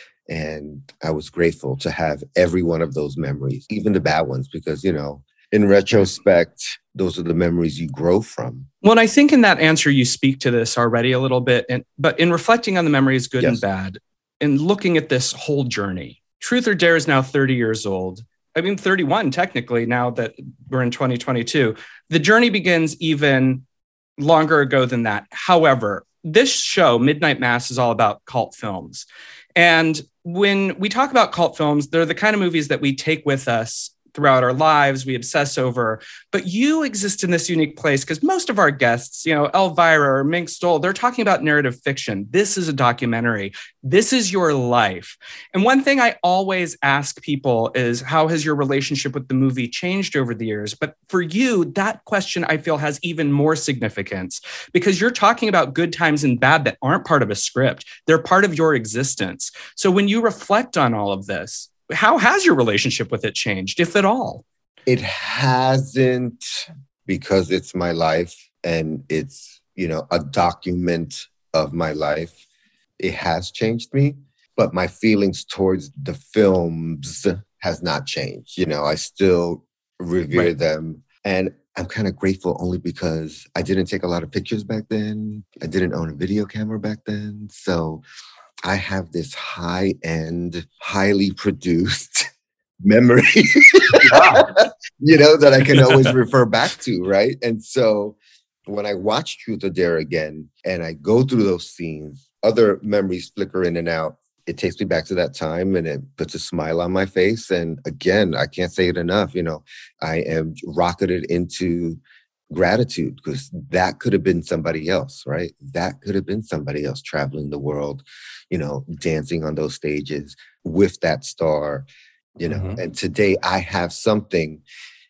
And I was grateful to have every one of those memories, even the bad ones, because, you know, in retrospect, those are the memories you grow from. Well, and I think in that answer, you speak to this already a little bit. And but in reflecting on the memories, good yes. and bad, and looking at this whole journey, Truth or Dare is now thirty years old. I mean, thirty-one technically now that we're in twenty twenty-two. The journey begins even longer ago than that. However, this show, Midnight Mass, is all about cult films. And when we talk about cult films, they're the kind of movies that we take with us throughout our lives, we obsess over. But you exist in this unique place because most of our guests, you know, Elvira or Mink Stole, they're talking about narrative fiction. This is a documentary. This is your life. And one thing I always ask people is, how has your relationship with the movie changed over the years? But for you, that question, I feel, has even more significance because you're talking about good times and bad that aren't part of a script. They're part of your existence. So when you reflect on all of this, how has your relationship with it changed, if at all? It hasn't, because it's my life and it's, you know, a document of my life. It has changed me, but my feelings towards the films has not changed. You know, I still revere right. them. And I'm kind of grateful only because I didn't take a lot of pictures back then. I didn't own a video camera back then. So I have this high-end, highly produced memory, you know, that I can always refer back to, right? And so when I watch Truth or Dare again and I go through those scenes, other memories flicker in and out. It takes me back to that time and it puts a smile on my face. And again, I can't say it enough, you know, I am rocketed into gratitude because that could have been somebody else, right? That could have been somebody else traveling the world, you know, dancing on those stages with that star, you know. Mm-hmm. And today I have something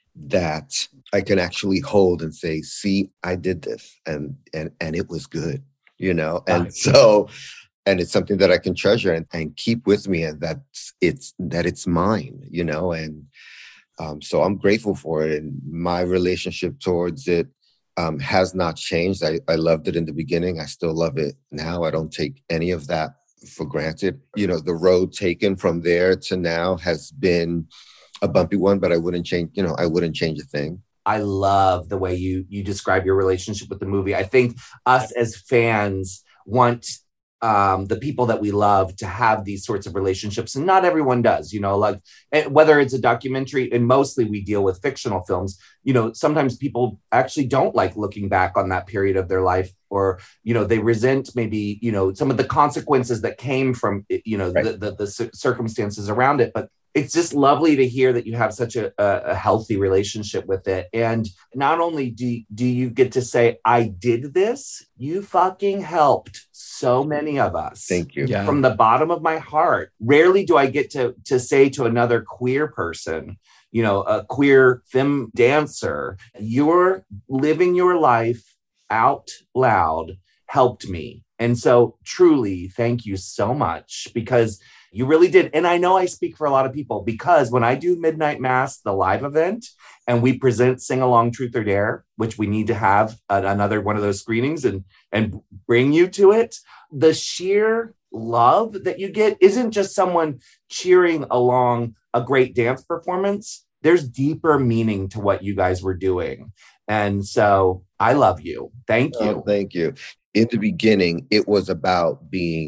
that I can actually hold and say, see, I did this and and and it was good, you know. And right. so and it's something that I can treasure and, and keep with me, and that's it's that it's mine, you know. And Um, so I'm grateful for it. And my relationship towards it um, has not changed. I, I loved it in the beginning. I still love it now. I don't take any of that for granted. You know, the road taken from there to now has been a bumpy one, but I wouldn't change, you know, I wouldn't change a thing. I love the way you you describe your relationship with the movie. I think us as fans want Um, the people that we love to have these sorts of relationships. And not everyone does, you know, like whether it's a documentary, and mostly we deal with fictional films, you know, sometimes people actually don't like looking back on that period of their life, or, you know, they resent maybe, you know, some of the consequences that came from, you know, right. the, the, the circumstances around it. But it's just lovely to hear that you have such a, a healthy relationship with it. And not only do, do you get to say, I did this, you fucking helped so many of us. Thank you. Yeah. From the bottom of my heart. Rarely do I get to, to say to another queer person, you know, a queer femme dancer, you're living your life out loud helped me. And so truly, thank you so much, because you really did. And I know I speak for a lot of people, because when I do Midnight Mass, the live event, and we present Sing Along Truth or Dare, which we need to have a, another one of those screenings and, and bring you to it, the sheer love that you get isn't just someone cheering along a great dance performance. There's deeper meaning to what you guys were doing. And so I love you. Thank you. Oh, thank you. In the beginning, it was about being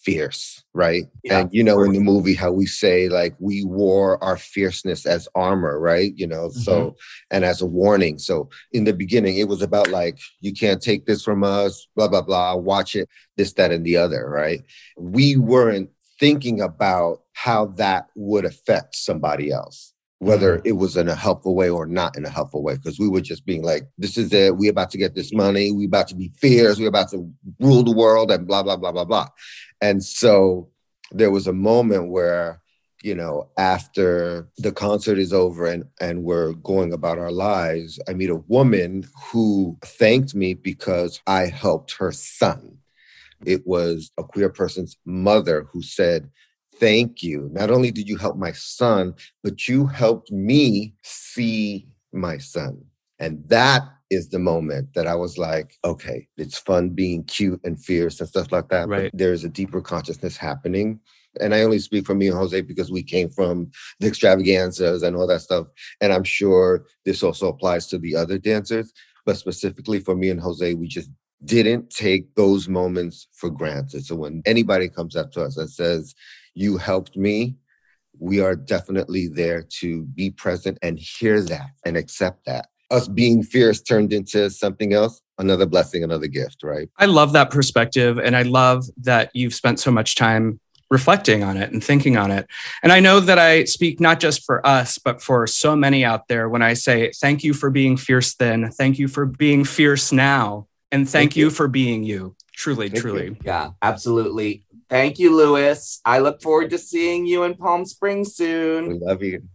fierce, right? Yeah, and you know, of in the movie, how we say like we wore our fierceness as armor, right? You know, Mm-hmm. so and as a warning. So in the beginning, it was about like, you can't take this from us, blah, blah, blah, watch it, this, that, and the other, right? We weren't thinking about how that would affect somebody else, whether Mm-hmm. it was in a helpful way or not in a helpful way, because we were just being like, this is it, we about to get this money, we about to be fierce, we about to rule the world, and blah, blah, blah, blah, blah. And so there was a moment where, you know, after the concert is over and, and we're going about our lives, I meet a woman who thanked me because I helped her son. It was a queer person's mother who said, thank you. Not only did you help my son, but you helped me see my son. And that is the moment that I was like, okay, it's fun being cute and fierce and stuff like that. Right. But there's a deeper consciousness happening. And I only speak for me and Jose because we came from the extravaganzas and all that stuff. And I'm sure this also applies to the other dancers. But specifically for me and Jose, we just didn't take those moments for granted. So when anybody comes up to us and says, you helped me, we are definitely there to be present and hear that and accept that. Us being fierce turned into something else, another blessing, another gift, right? I love that perspective. And I love that you've spent so much time reflecting on it and thinking on it. And I know that I speak not just for us, but for so many out there when I say, thank you for being fierce then. Thank you for being fierce now. And thank, thank you. you for being you. Truly, thank truly. You. Yeah, absolutely. Thank you, Louis. I look forward to seeing you in Palm Springs soon. We love you.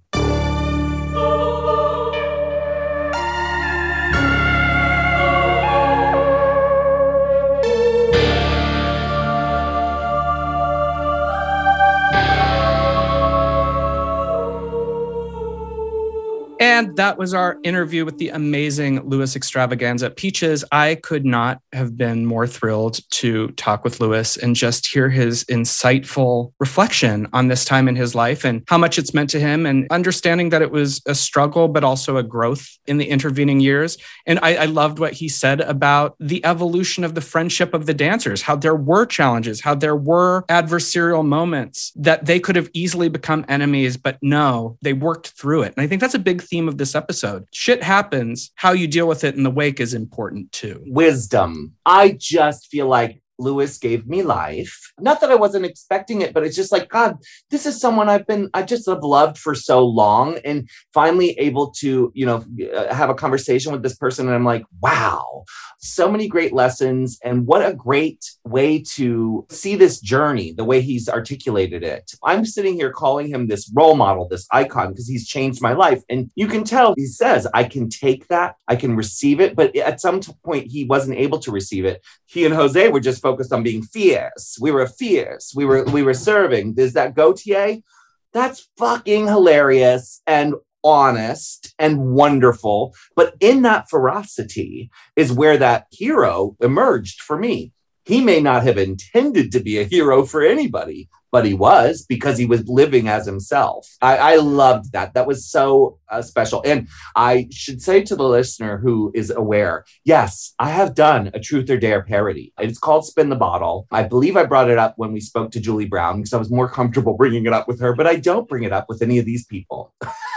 And that was our interview with the amazing Louis Extravaganza. Peaches, I could not have been more thrilled to talk with Louis and just hear his insightful reflection on this time in his life and how much it's meant to him, and understanding that it was a struggle, but also a growth in the intervening years. And I, I loved what he said about the evolution of the friendship of the dancers, how there were challenges, how there were adversarial moments that they could have easily become enemies, but no, they worked through it. And I think that's a big theme of this episode. Shit happens. How you deal with it in the wake is important too. Wisdom. I just feel like Louis gave me life. Not that I wasn't expecting it, but it's just like, God, this is someone I've been, I just have loved for so long, and finally able to, you know, have a conversation with this person. And I'm like, wow, so many great lessons. And what a great way to see this journey, the way he's articulated it. I'm sitting here calling him this role model, this icon, because he's changed my life. And you can tell he says, I can take that, I can receive it. But at some point, he wasn't able to receive it. He and Jose were just focused on being fierce. We were fierce. We were we were serving. There's that Gautier. That's fucking hilarious and honest and wonderful. But in that ferocity is where that hero emerged for me. He may not have intended to be a hero for anybody, but he was, because he was living as himself. I, I loved that. That was so uh, special. And I should say to the listener who is aware, yes, I have done a Truth or Dare parody. It's called Spin the Bottle. I believe I brought it up when we spoke to Julie Brown because I was more comfortable bringing it up with her, but I don't bring it up with any of these people.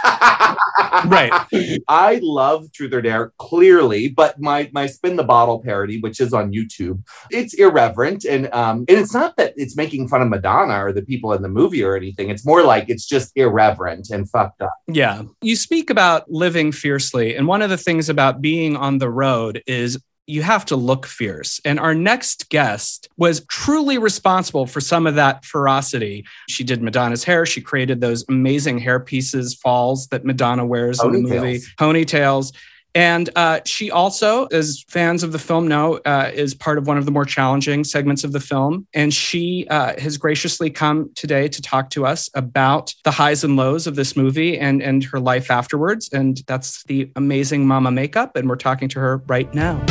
Right. I love Truth or Dare, clearly, but my my Spin the Bottle parody, which is on YouTube, it's irreverent. And um, and it's not that it's making fun of Madonna or the people in the movie or anything. It's more like it's just irreverent and fucked up. Yeah. You speak about living fiercely. And one of the things about being on the road is you have to look fierce. And our next guest was truly responsible for some of that ferocity. She did Madonna's hair. She created those amazing hair pieces, falls that Madonna wears in the movie, ponytails. And uh, she also, as fans of the film know, uh, is part of one of the more challenging segments of the film. And she uh, has graciously come today to talk to us about the highs and lows of this movie and, and her life afterwards. And that's the amazing Mama Makeup. And we're talking to her right now.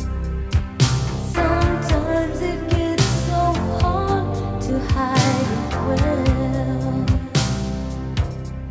Sometimes it gets so hard to hide it.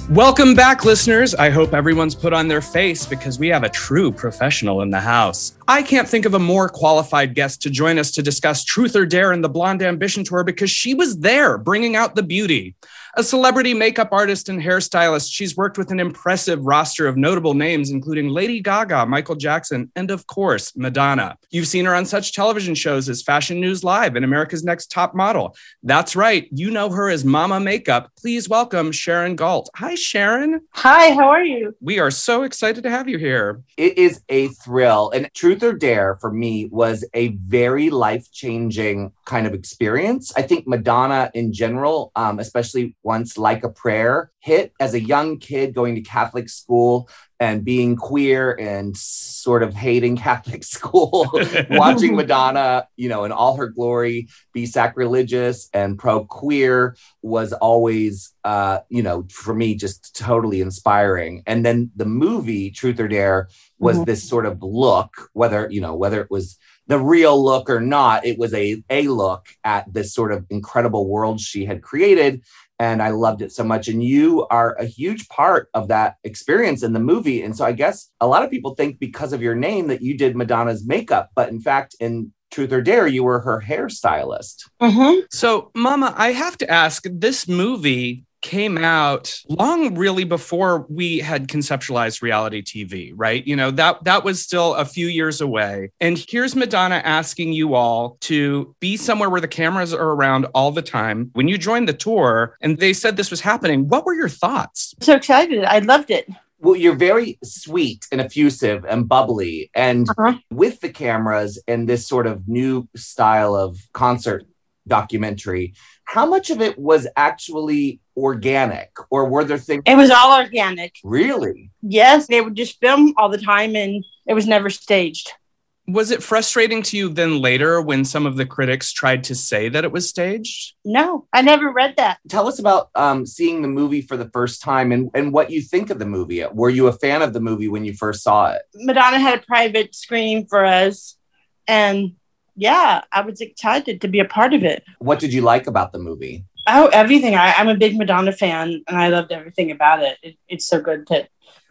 Welcome back, listeners. I hope everyone's put on their face because we have a true professional in the house. I can't think of a more qualified guest to join us to discuss Truth or Dare and the Blonde Ambition Tour because she was there bringing out the beauty. A celebrity makeup artist and hairstylist, she's worked with an impressive roster of notable names, including Lady Gaga, Michael Jackson, and of course, Madonna. You've seen her on such television shows as Fashion News Live and America's Next Top Model. That's right, you know her as Mama Makeup. Please welcome Sharon Galt. Hi, Sharon. Hi, how are you? We are so excited to have you here. It is a thrill. And Truth or Dare for me was a very life-changing kind of experience. I think Madonna in general, um, especially once Like a Prayer hit as a young kid going to Catholic school and being queer and sort of hating Catholic school, watching Madonna, you know, in all her glory, be sacrilegious and pro-queer was always, uh, you know, for me, just totally inspiring. And then the movie Truth or Dare was mm-hmm. this sort of look, whether, you know, whether it was the real look or not, it was a, a look at this sort of incredible world she had created. And I loved it so much. And you are a huge part of that experience in the movie. And so I guess a lot of people think because of your name that you did Madonna's makeup. But in fact, in Truth or Dare, you were her hairstylist. Mm-hmm. So, Mama, I have to ask, this movie came out long really before we had conceptualized reality T V, right? You know, that that was still a few years away. And here's Madonna asking you all to be somewhere where the cameras are around all the time. When you joined the tour and they said this was happening, what were your thoughts? So excited. I loved it. Well, you're very sweet and effusive and bubbly. And uh-huh. with the cameras and this sort of new style of concert documentary, how much of it was actually organic, or were there things? It was all organic. Really? Yes, they would just film all the time and it was never staged. Was it frustrating to you then later when some of the critics tried to say that it was staged? No, I never read that. Tell us about um, seeing the movie for the first time and, and what you think of the movie. Were you a fan of the movie when you first saw it? Madonna had a private screening for us, and yeah, I was excited to be a part of it. What did you like about the movie? Oh, everything. I, I'm a big Madonna fan, and I loved everything about it. it. It's so good to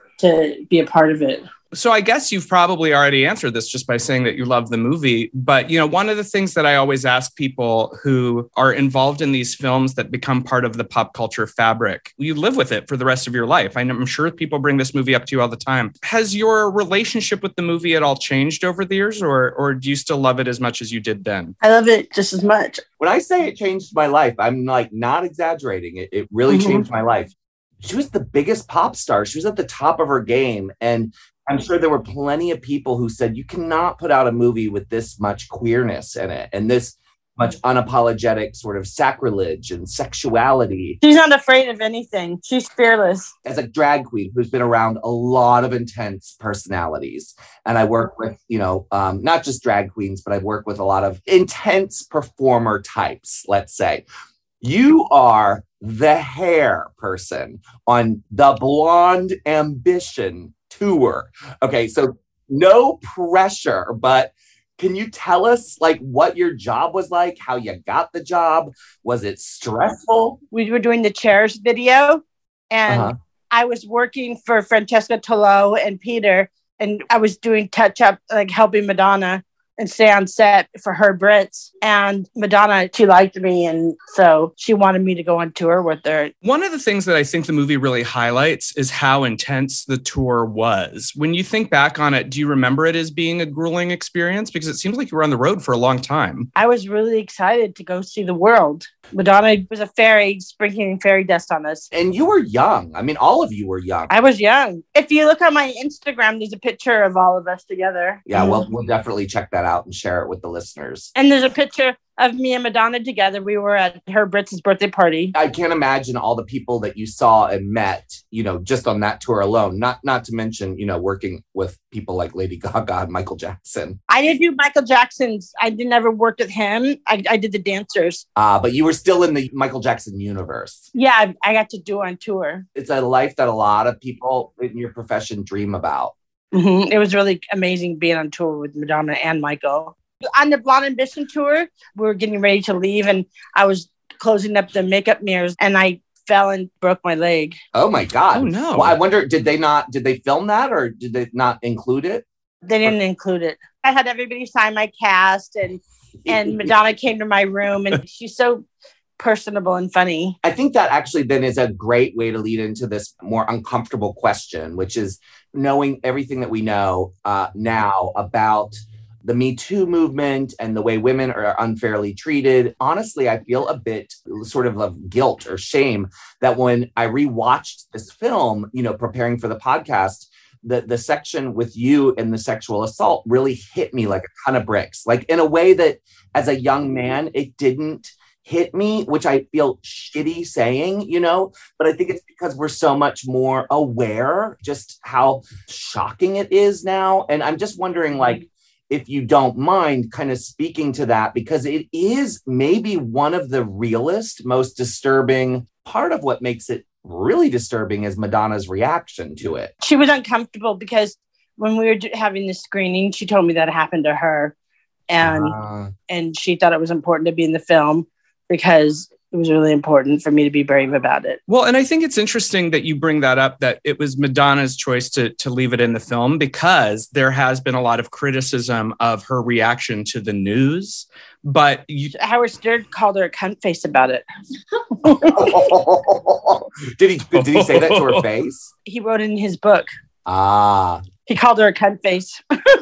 to be a part of it. So I guess you've probably already answered this just by saying that you love the movie. But, you know, one of the things that I always ask people who are involved in these films that become part of the pop culture fabric, you live with it for the rest of your life. I'm sure people bring this movie up to you all the time. Has your relationship with the movie at all changed over the years, or, or do you still love it as much as you did then? I love it just as much. When I say it changed my life, I'm like not exaggerating. It, it really mm-hmm. changed my life. She was the biggest pop star. She was at the top of her game. And I'm sure there were plenty of people who said, you cannot put out a movie with this much queerness in it and this much unapologetic sort of sacrilege and sexuality. She's not afraid of anything. She's fearless. As a drag queen who's been around a lot of intense personalities, and I work with, you know, um, not just drag queens, but I've worked with a lot of intense performer types, let's say. You are the hair person on the Blonde Ambition tour. Okay, so no pressure, but can you tell us like what your job was like, how you got the job? Was it stressful? We were doing the Chairs video, and uh-huh. I was working for Francesca Tolo and Peter, and I was doing touch up, like helping Madonna and stay on set for her Brits. And Madonna, she liked me, and so she wanted me to go on tour with her. One of the things that I think the movie really highlights is how intense the tour was. When you think back on it, do you remember it as being a grueling experience? Because it seems like you were on the road for a long time. I was really excited to go see the world. Madonna was a fairy, sprinkling fairy dust on us. And you were young. I mean, all of you were young. I was young. If you look on my Instagram, there's a picture of all of us together. Yeah, well, we'll definitely check that out and share it with the listeners. And there's a picture of me and Madonna together. We were at her Brits' birthday party. I can't imagine all the people that you saw and met, you know, just on that tour alone. Not not to mention, you know, working with people like Lady Gaga and Michael Jackson. I didn't do Michael Jackson's. I did never work with him. I, I did the dancers. Uh, but you were still in the Michael Jackson universe. Yeah, I, I got to do on tour. It's a life that a lot of people in your profession dream about. Mm-hmm. It was really amazing being on tour with Madonna and Michael. On the Blonde Ambition tour, we were getting ready to leave, and I was closing up the makeup mirrors, and I fell and broke my leg. Oh my God. Oh, no. Well, I wonder, did they not, did they film that or did they not include it? They didn't include it. I had everybody sign my cast, and and Madonna came to my room, and she's so personable and funny. I think that actually then is a great way to lead into this more uncomfortable question, which is knowing everything that we know uh, now about the Me Too movement and the way women are unfairly treated. Honestly, I feel a bit sort of of guilt or shame that when I rewatched this film, you know, preparing for the podcast, the, the section with you and the sexual assault really hit me like a ton of bricks, like in a way that as a young man, it didn't hit me, which I feel shitty saying, you know, but I think it's because we're so much more aware just how shocking it is now. And I'm just wondering, like, if you don't mind kind of speaking to that, because it is maybe one of the realest, most disturbing part of what makes it really disturbing is Madonna's reaction to it. She was uncomfortable because when we were having the screening, she told me that happened to her, and uh. and she thought it was important to be in the film because it was really important for me to be brave about it. Well, and I think it's interesting that you bring that up, that it was Madonna's choice to, to leave it in the film, because there has been a lot of criticism of her reaction to the news. But you- Howard Stern called her a cunt face about it. Did he did he say that to her face? He wrote it in his book. Ah. He called her a cunt face.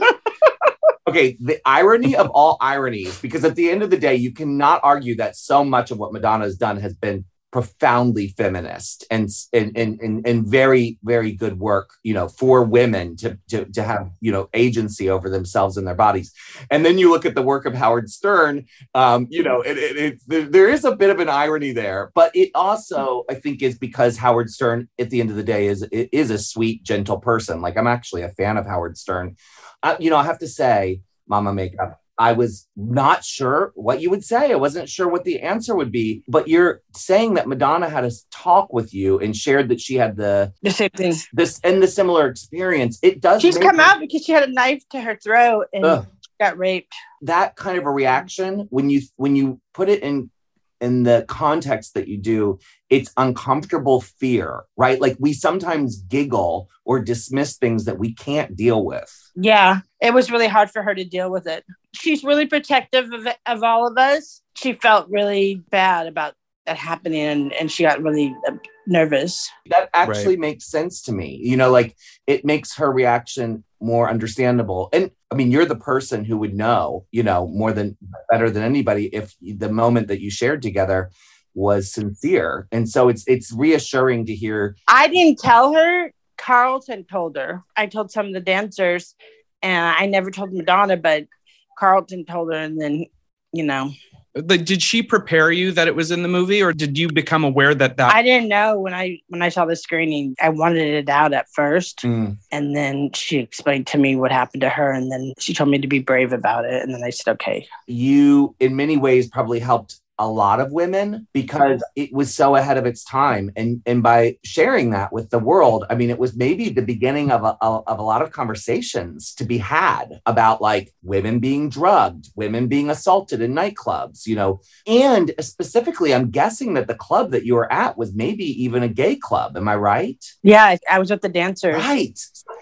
Okay, the irony of all ironies, because at the end of the day, you cannot argue that so much of what Madonna has done has been profoundly feminist and and and, and very, very good work, you know, for women to, to, to have, you know, agency over themselves and their bodies. And then you look at the work of Howard Stern, um, you know, it, it, it, there, there is a bit of an irony there, but it also, I think, is because Howard Stern, at the end of the day, is, is a sweet, gentle person. Like, I'm actually a fan of Howard Stern. I, you know, I have to say, Mama Makeup, I was not sure what you would say. I wasn't sure what the answer would be, but you're saying that Madonna had a talk with you and shared that she had the the same thing, this and the similar experience. It does. She's come her, out because she had a knife to her throat and ugh. got raped. That kind of a reaction, when you when you put it in in the context that you do, it's uncomfortable fear, right? Like, we sometimes giggle or dismiss things that we can't deal with. Yeah, it was really hard for her to deal with it. She's really protective of, of all of us. She felt really bad about that happening, and, and she got really uh, nervous. That actually right. makes sense to me. You know, like, it makes her reaction more understandable. And I mean, you're the person who would know, you know, more than better than anybody if the moment that you shared together was sincere. And so it's it's reassuring to hear. I didn't tell her. Carlton told her. I told some of the dancers, and I never told Madonna, but Carlton told her, and then, you know. Did she prepare you that it was in the movie, or did you become aware that that? I didn't know when I when I saw the screening. I wanted it out at first, mm. and then she explained to me what happened to her, and then she told me to be brave about it, and then I said, okay. You, in many ways, probably helped a lot of women because it was so ahead of its time. And, and by sharing that with the world, I mean, it was maybe the beginning of a, of a lot of conversations to be had about, like, women being drugged, women being assaulted in nightclubs, you know, and specifically, I'm guessing that the club that you were at was maybe even a gay club. Am I right? Yeah, I was with the dancers. Right.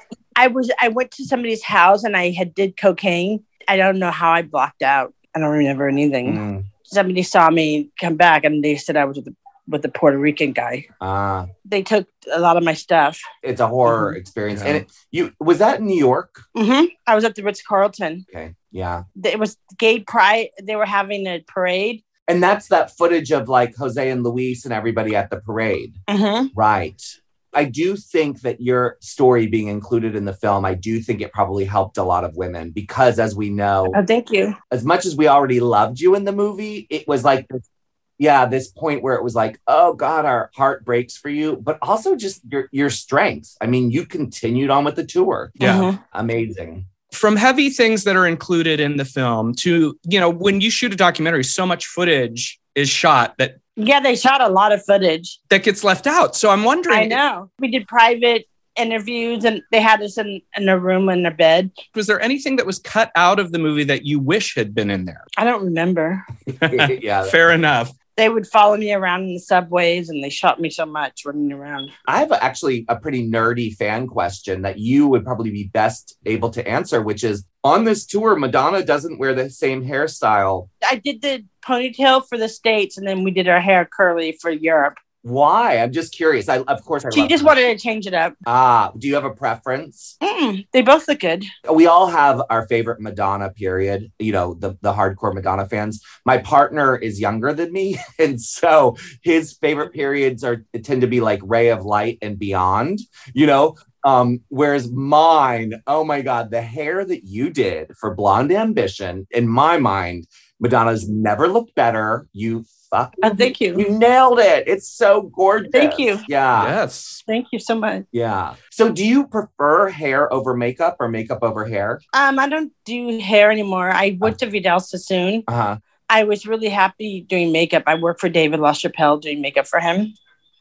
I was, I went to somebody's house and I had did cocaine. I don't know how I blocked out. I don't remember anything. Mm. Somebody saw me come back and they said I was with the, with the Puerto Rican guy. Ah. They took a lot of my stuff. It's a horror mm-hmm. experience. Yeah. And it, you was that in New York? Mm-hmm. I was at the Ritz-Carlton. Okay. Yeah. It was gay pride. They were having a parade. And that's that footage of, like, Jose and Luis and everybody at the parade. Mm-hmm. Right. I do think that your story being included in the film, I do think it probably helped a lot of women because, as we know, oh, thank you. As much as we already loved you in the movie, it was like, this, yeah, this point where it was like, oh God, our heart breaks for you, but also just your your strength. I mean, you continued on with the tour. Yeah, mm-hmm. Amazing. From heavy things that are included in the film to, you know, when you shoot a documentary, so much footage is shot that. Yeah, they shot a lot of footage that gets left out. So I'm wondering. I know. We did private interviews and they had us in, in a room in a bed. Was there anything that was cut out of the movie that you wish had been in there? I don't remember. Yeah, fair enough. They would follow me around in the subways, and they shot me so much running around. I have actually a pretty nerdy fan question that you would probably be best able to answer, which is, on this tour, Madonna doesn't wear the same hairstyle. I did the ponytail for the States, and then we did our hair curly for Europe. Why? I'm just curious. I, of course, I She love just her. wanted to change it up. Ah, do you have a preference? Mm-mm, they both look good. We all have our favorite Madonna period, you know, the, the hardcore Madonna fans. My partner is younger than me. And so his favorite periods are tend to be like Ray of Light and beyond, you know, um, whereas mine, oh my God, the hair that you did for Blonde Ambition, in my mind, Madonna's never looked better. You fucking, Uh, thank you. you nailed it. It's so gorgeous. Thank you. Yeah. Yes. Thank you so much. Yeah. So do you prefer hair over makeup or makeup over hair? Um, I don't do hair anymore. I went to Vidal Sassoon. Uh-huh. I was really happy doing makeup. I work for David LaChapelle doing makeup for him.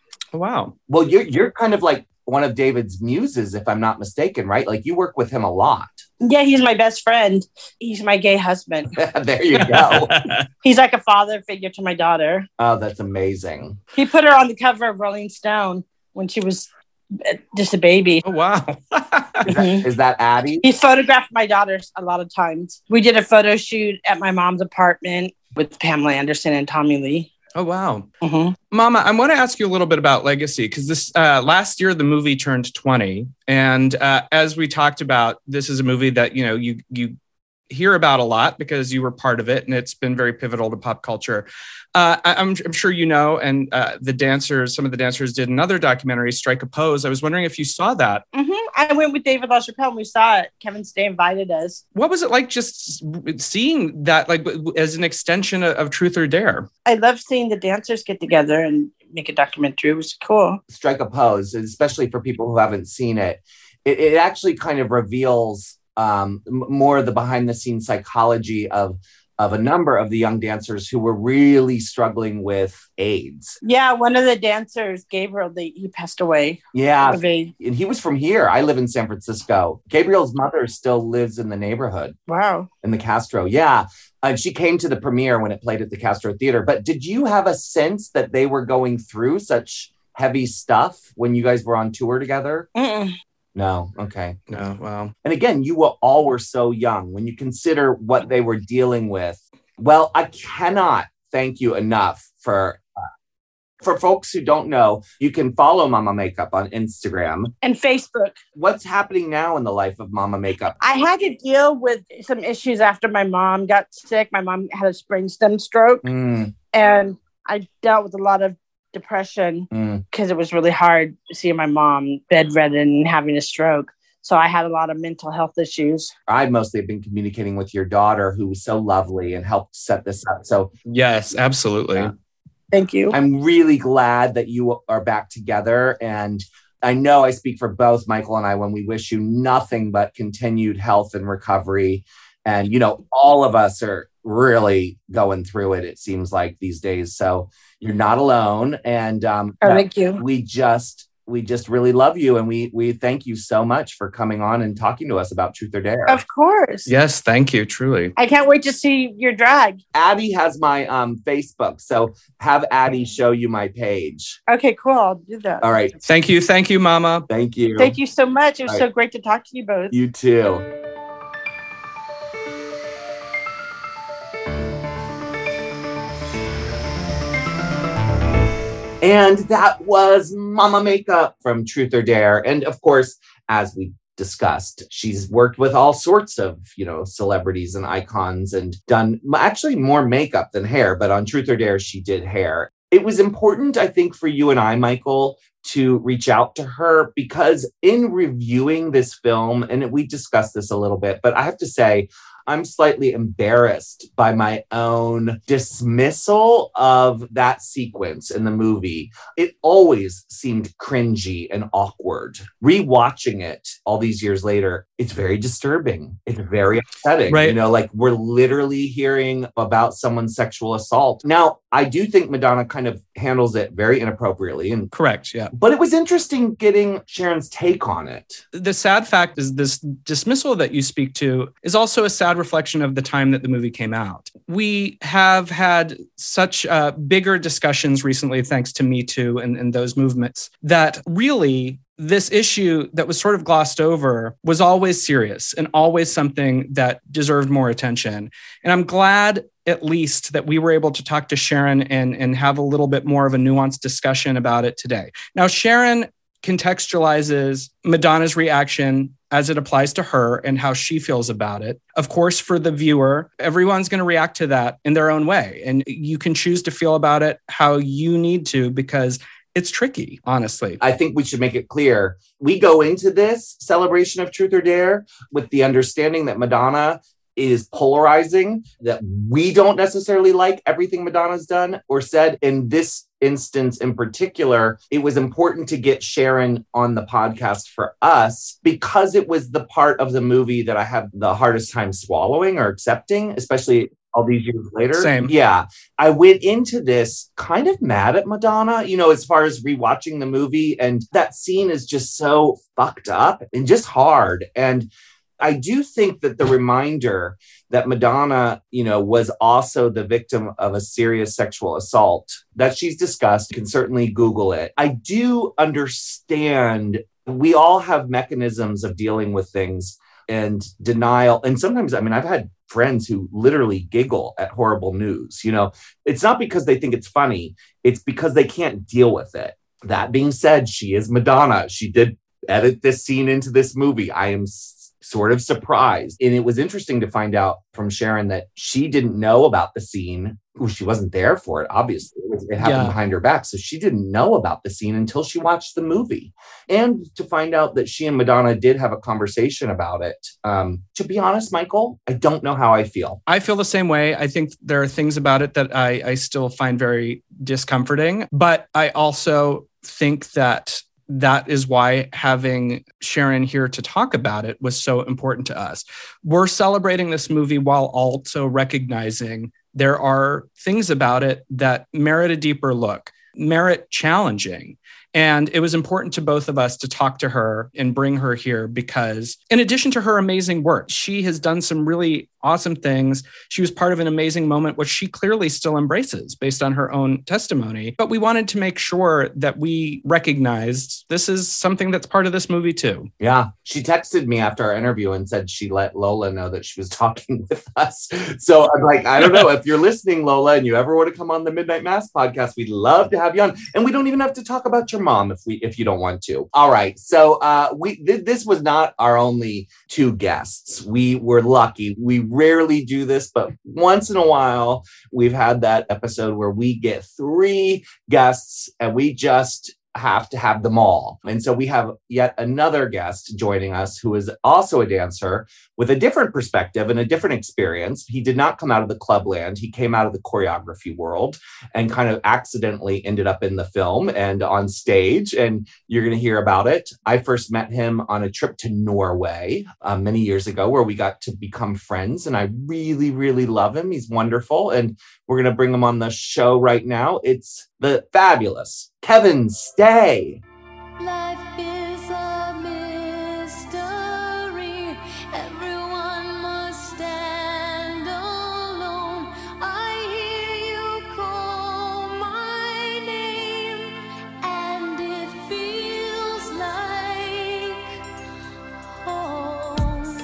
Wow. Well, you're you're kind of like one of David's muses, if I'm not mistaken, right? Like you work with him a lot. Yeah, he's my best friend. He's my gay husband. There you go. He's like a father figure to my daughter. Oh, that's amazing. He put her on the cover of Rolling Stone when she was uh, just a baby. Oh, wow. Is that, is that Addie? He photographed my daughters a lot of times. We did a photo shoot at my mom's apartment with Pamela Anderson and Tommy Lee. Oh, wow. Mm-hmm. Mama, I want to ask you a little bit about Legacy, because this uh, last year the movie turned twenty, and uh, as we talked about, this is a movie that you know you you hear about a lot because you were part of it, and it's been very pivotal to pop culture. Uh, I, I'm, I'm sure you know, and uh, the dancers, some of the dancers did another documentary, Strike a Pose. I was wondering if you saw that. Mm-hmm. I went with David LaChapelle and we saw it. Kevin Stay invited us. What was it like just seeing that, like as an extension of, of Truth or Dare? I love seeing the dancers get together and make a documentary. It was cool. Strike a Pose, especially for people who haven't seen it. It, it actually kind of reveals um, m- more of the behind the scenes psychology of of a number of the young dancers who were really struggling with AIDS. Yeah, one of the dancers, Gabriel, they, he passed away Yeah. of AIDS. And he was from here. I live in San Francisco. Gabriel's mother still lives in the neighborhood Wow. in the Castro. Yeah. And she came to the premiere when it played at the Castro Theater. But did you have a sense that they were going through such heavy stuff when you guys were on tour together? Mm-mm. No. Okay. No, wow. And again, you were, all were so young. When you consider what they were dealing with, well, I cannot thank you enough for uh, for folks who don't know. You can follow Mama Makeup on Instagram. And Facebook. What's happening now in the life of Mama Makeup? I had to deal with some issues after my mom got sick. My mom had a brainstem stroke, Mm, and I dealt with a lot of depression mm. because it was really hard seeing my mom bedridden and having a stroke. So I had a lot of mental health issues. I mostly have been communicating with your daughter, who was so lovely and helped set this up. So Yes, absolutely. Yeah. Thank you. I'm really glad that you are back together. And I know I speak for both Michael and I when we wish you nothing but continued health and recovery. And, you know, all of us are really going through it, it seems like these days. So you're not alone. And um, Oh, thank you. we just we just really love you. And we we thank you so much for coming on and talking to us about Truth or Dare. Of course. Yes, thank you, truly. I can't wait to see your drag. Addie has my um, Facebook. So have Addie show you my page. Okay, cool. I'll do that. All right. Thank you, thank you, Mama. Thank you. Thank you so much. It was All so right. great to talk to you both. You too. And that was Mama Makeup from Truth or Dare. And of course, as we discussed, she's worked with all sorts of, you know, celebrities and icons and done actually more makeup than hair. But on Truth or Dare, she did hair. It was important, I think, for you and I, Michael, to reach out to her because in reviewing this film, and we discussed this a little bit, but I have to say, I'm slightly embarrassed by my own dismissal of that sequence in the movie. It always seemed cringy and awkward. Rewatching it all these years later, it's very disturbing. It's very upsetting. Right. You know, like we're literally hearing about someone's sexual assault. Now, I do think Madonna kind of handles it very inappropriately. And Correct, yeah. but it was interesting getting Sharon's take on it. The sad fact is this dismissal that you speak to is also a sad reflection of the time that the movie came out. We have had such uh, bigger discussions recently, thanks to Me Too and, and those movements, that really this issue that was sort of glossed over was always serious and always something that deserved more attention. And I'm glad at least that we were able to talk to Sharon and, and have a little bit more of a nuanced discussion about it today. Now, Sharon contextualizes Madonna's reaction as it applies to her and how she feels about it. Of course, for the viewer, everyone's going to react to that in their own way. And you can choose to feel about it how you need to, because it's tricky, honestly. I think we should make it clear. We go into this celebration of Truth or Dare with the understanding that Madonna is polarizing, that we don't necessarily like everything Madonna's done or said. In this instance in particular, it was important to get Sharon on the podcast for us because it was the part of the movie that I have the hardest time swallowing or accepting, especially all these years later. Same. Yeah. I went into this kind of mad at Madonna, you know, as far as rewatching the movie. And that scene is just so fucked up and just hard. And I do think that the reminder that Madonna, you know, was also the victim of a serious sexual assault that she's discussed, you can certainly Google it. I do understand we all have mechanisms of dealing with things and denial. And sometimes, I mean, I've had friends who literally giggle at horrible news. You know, it's not because they think it's funny. It's because they can't deal with it. That being said, she is Madonna. She did edit this scene into this movie. I am s- sort of surprised. And it was interesting to find out from Sharon that she didn't know about the scene. Well, she wasn't there for it, obviously. It, was, it happened Yeah. behind her back. So she didn't know about the scene until she watched the movie. And to find out that she and Madonna did have a conversation about it. Um, to be honest, Michael, I don't know how I feel. I feel the same way. I think there are things about it that I, I still find very discomforting. But I also think that that is why having Sharon here to talk about it was so important to us. We're celebrating this movie while also recognizing there are things about it that merit a deeper look, merit challenging. And it was important to both of us to talk to her and bring her here because in addition to her amazing work, she has done some really awesome things. She was part of an amazing moment, which she clearly still embraces based on her own testimony. But we wanted to make sure that we recognized this is something that's part of this movie too. Yeah. She texted me after our interview and said she let Lola know that she was talking with us. So I'm like, I don't know if you're listening, Lola, and you ever want to come on the Midnight Mass podcast, we'd love to have you on. And we don't even have to talk about your mom if we if you don't want to. All right. So uh, we th- this was not our only two guests. We were lucky. We rarely do this, but once in a while, we've had that episode where we get three guests and we just have to have them all. And so we have yet another guest joining us who is also a dancer with a different perspective and a different experience. He did not come out of the clubland. He came out of the choreography world and kind of accidentally ended up in the film and on stage. And you're going to hear about it. I first met him on a trip to Norway uh, many years ago where we got to become friends. And I really, really love him. He's wonderful. And we're going to bring him on the show right now. It's the fabulous Kevin Stay. Life is a mystery. Everyone must stand alone. I hear you call my name, and it feels like home.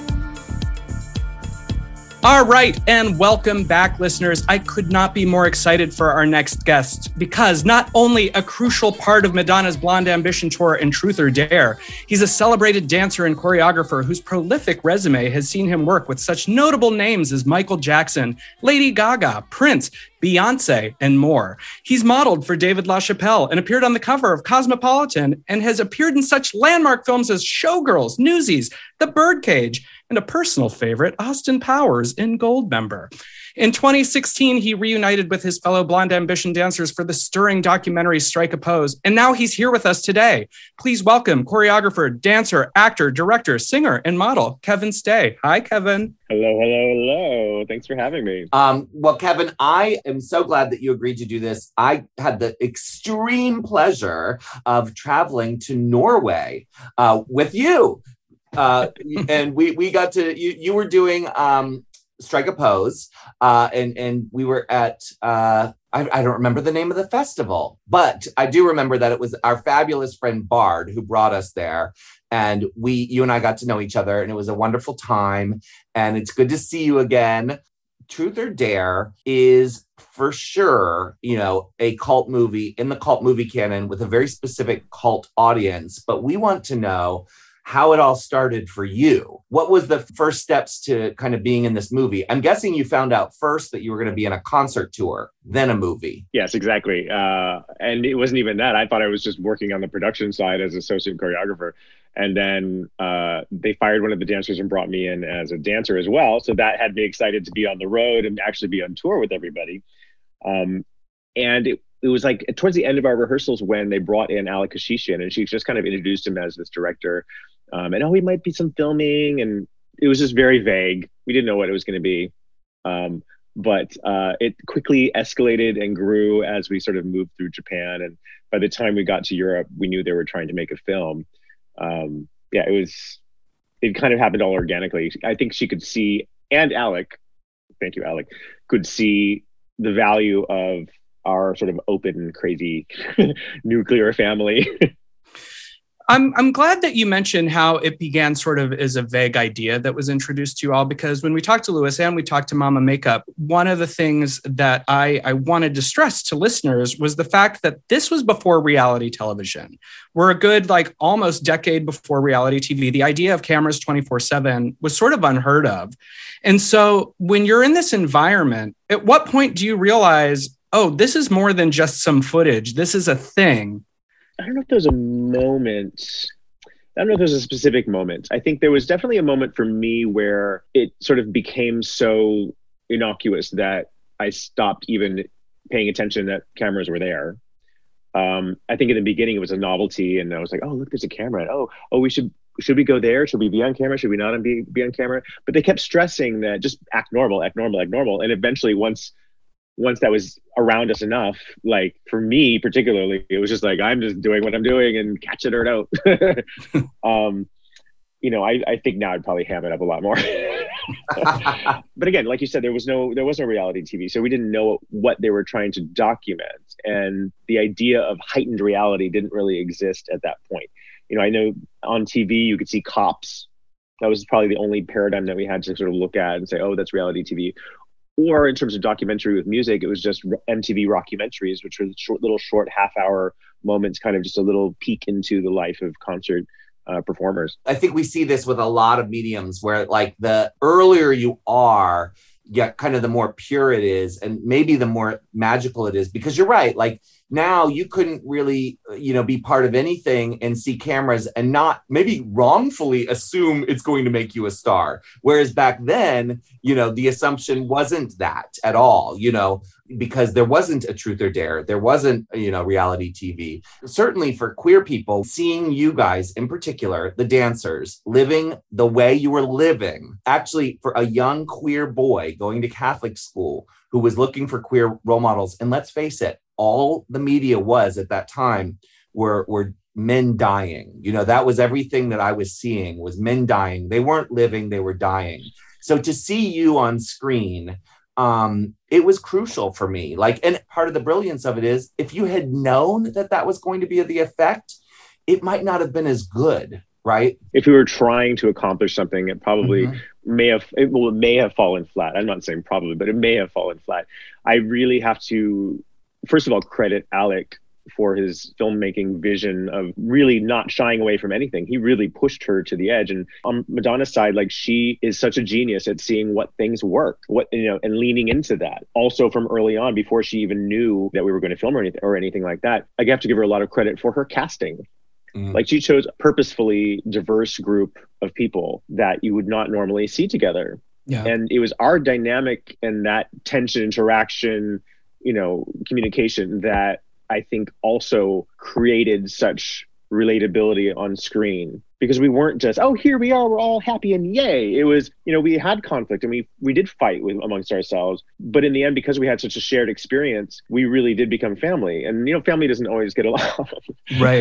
All right, and welcome back, listeners. I could not be more excited for our next guest because not only a crucial part of Madonna's Blonde Ambition Tour and Truth or Dare, he's a celebrated dancer and choreographer whose prolific resume has seen him work with such notable names as Michael Jackson, Lady Gaga, Prince, Beyonce, and more. He's modeled for David LaChapelle and appeared on the cover of Cosmopolitan and has appeared in such landmark films as Showgirls, Newsies, The Birdcage, and a personal favorite, Austin Powers in Goldmember. In twenty sixteen, he reunited with his fellow Blonde Ambition dancers for the stirring documentary Strike a Pose, and now he's here with us today. Please welcome choreographer, dancer, actor, director, singer, and model, Kevin Stay. Hi, Kevin. Hello, hello, hello. Thanks for having me. Um, well, Kevin, I am so glad that you agreed to do this. I had the extreme pleasure of traveling to Norway uh, with you. Uh, and we we got to, you, you were doing um, strike a pose. Uh, and, and we were at, uh, I, I don't remember the name of the festival, but I do remember that it was our fabulous friend Bard who brought us there. And we, you and I got to know each other, and it was a wonderful time. And it's good to see you again. Truth or Dare is for sure, you know, a cult movie in the cult movie canon with a very specific cult audience. But we want to know how it all started for you. What was the first steps to kind of being in this movie? I'm guessing you found out first that you were going to be in a concert tour, then a movie. Yes, exactly. Uh, and it wasn't even that. I thought I was just working on the production side as associate choreographer. And then uh, they fired one of the dancers and brought me in as a dancer as well. So that had me excited to be on the road and actually be on tour with everybody. Um, and it, it was like towards the end of our rehearsals when they brought in Alec Kashishian, and she just kind of introduced him as this director. Um, and oh, he might be some filming, and it was just very vague. We didn't know what it was going to be. Um, but uh, it quickly escalated and grew as we sort of moved through Japan. And by the time we got to Europe, we knew they were trying to make a film. Um, yeah, it was, it kind of happened all organically. I think she could see, and Alec, thank you, Alec, could see the value of our sort of open, crazy nuclear family. I'm I'm glad that you mentioned how it began sort of as a vague idea that was introduced to you all, because when we talked to Louis and we talked to Mama Makeup, one of the things that I, I wanted to stress to listeners was the fact that this was before reality television. We're a good, like almost decade before reality T V. The idea of cameras twenty-four seven was sort of unheard of. And so when you're in this environment, at what point do you realize, oh, this is more than just some footage. This is a thing. I don't know if there's a moment. I don't know if there's a specific moment. I think there was definitely a moment for me where it sort of became so innocuous that I stopped even paying attention that cameras were there. Um, I think in the beginning it was a novelty, and I was like, "Oh, look, there's a camera. Oh, oh, we should should we go there? Should we be on camera? Should we not be be on camera?" But they kept stressing that just act normal, act normal, act normal, and eventually once. Once that was around us enough, like for me particularly, it was just like, I'm just doing what I'm doing and catch it or out. um, you know, I, I think now I'd probably ham it up a lot more. But again, like you said, there was no, there was no reality T V. So we didn't know what they were trying to document. And the idea of heightened reality didn't really exist at that point. You know, I know on T V, you could see cops. That was probably the only paradigm that we had to sort of look at and say, oh, that's reality T V. Or in terms of documentary with music, it was just M T V rockumentaries, which were short, little short half-hour moments, kind of just a little peek into the life of concert uh, performers. I think we see this with a lot of mediums where, like, the earlier you are, yeah, kind of the more pure it is, and maybe the more magical it is. Because you're right, like now you couldn't really, you know, be part of anything and see cameras and not maybe wrongfully assume it's going to make you a star. Whereas back then, you know, the assumption wasn't that at all, you know, because there wasn't a Truth or Dare. There wasn't, you know, reality T V. Certainly for queer people, seeing you guys in particular, the dancers, living the way you were living, actually for a young queer boy going to Catholic school who was looking for queer role models. And let's face it, all the media was at that time were, were men dying. You know, that was everything that I was seeing was men dying. They weren't living, they were dying. So to see you on screen, um, it was crucial for me. Like, and part of the brilliance of it is if you had known that that was going to be the effect, it might not have been as good, right? If we were trying to accomplish something, it probably mm-hmm. may have, it, well, it may have fallen flat. I'm not saying probably, but it may have fallen flat. I really have to, first of all, credit Alec for his filmmaking vision of really not shying away from anything. He really pushed her to the edge. And on Madonna's side, like, she is such a genius at seeing what things work, what, you know, and leaning into that. Also from early on, before she even knew that we were going to film or anything, or anything like that, I have to give her a lot of credit for her casting. Mm. Like, she chose a purposefully diverse group of people that you would not normally see together. Yeah. And it was our dynamic and that tension, interaction, you know, communication that I think also created such relatability on screen, because we weren't just, oh, here we are, we're all happy and yay. It was, you know, we had conflict and we we did fight with, amongst ourselves. But in the end, because we had such a shared experience, we really did become family. And, you know, family doesn't always get along. Right.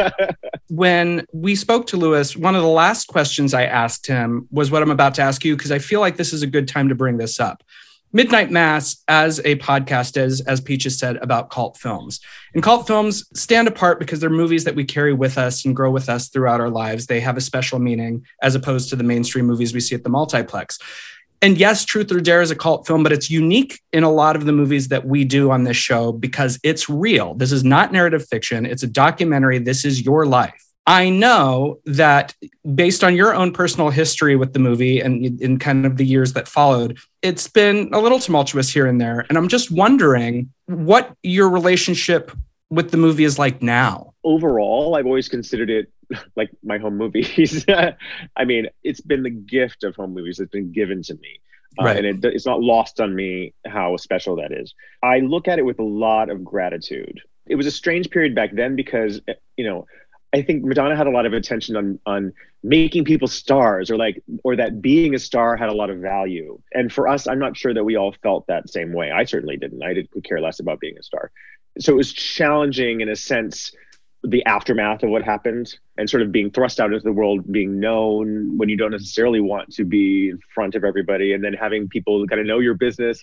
When we spoke to Louis, one of the last questions I asked him was what I'm about to ask you, because I feel like this is a good time to bring this up. Midnight Mass as a podcast, as, as Peaches said, about cult films. And cult films stand apart because they're movies that we carry with us and grow with us throughout our lives. They have a special meaning as opposed to the mainstream movies we see at the multiplex. And yes, Truth or Dare is a cult film, but it's unique in a lot of the movies that we do on this show because it's real. This is not narrative fiction. It's a documentary. This is your life. I know that based on your own personal history with the movie and in kind of the years that followed, it's been a little tumultuous here and there. And I'm just wondering what your relationship with the movie is like now. Overall, I've always considered it like my home movies. I mean, it's been the gift of home movies that's been given to me. Uh, right. And it, it's not lost on me how special that is. I look at it with a lot of gratitude. It was a strange period back then because, you know, I think Madonna had a lot of attention on on making people stars, or like, or that being a star had a lot of value. And for us, I'm not sure that we all felt that same way. I certainly didn't. I did, could care less about being a star. So it was challenging in a sense, the aftermath of what happened and sort of being thrust out into the world, being known when you don't necessarily want to be in front of everybody, and then having people kind of know your business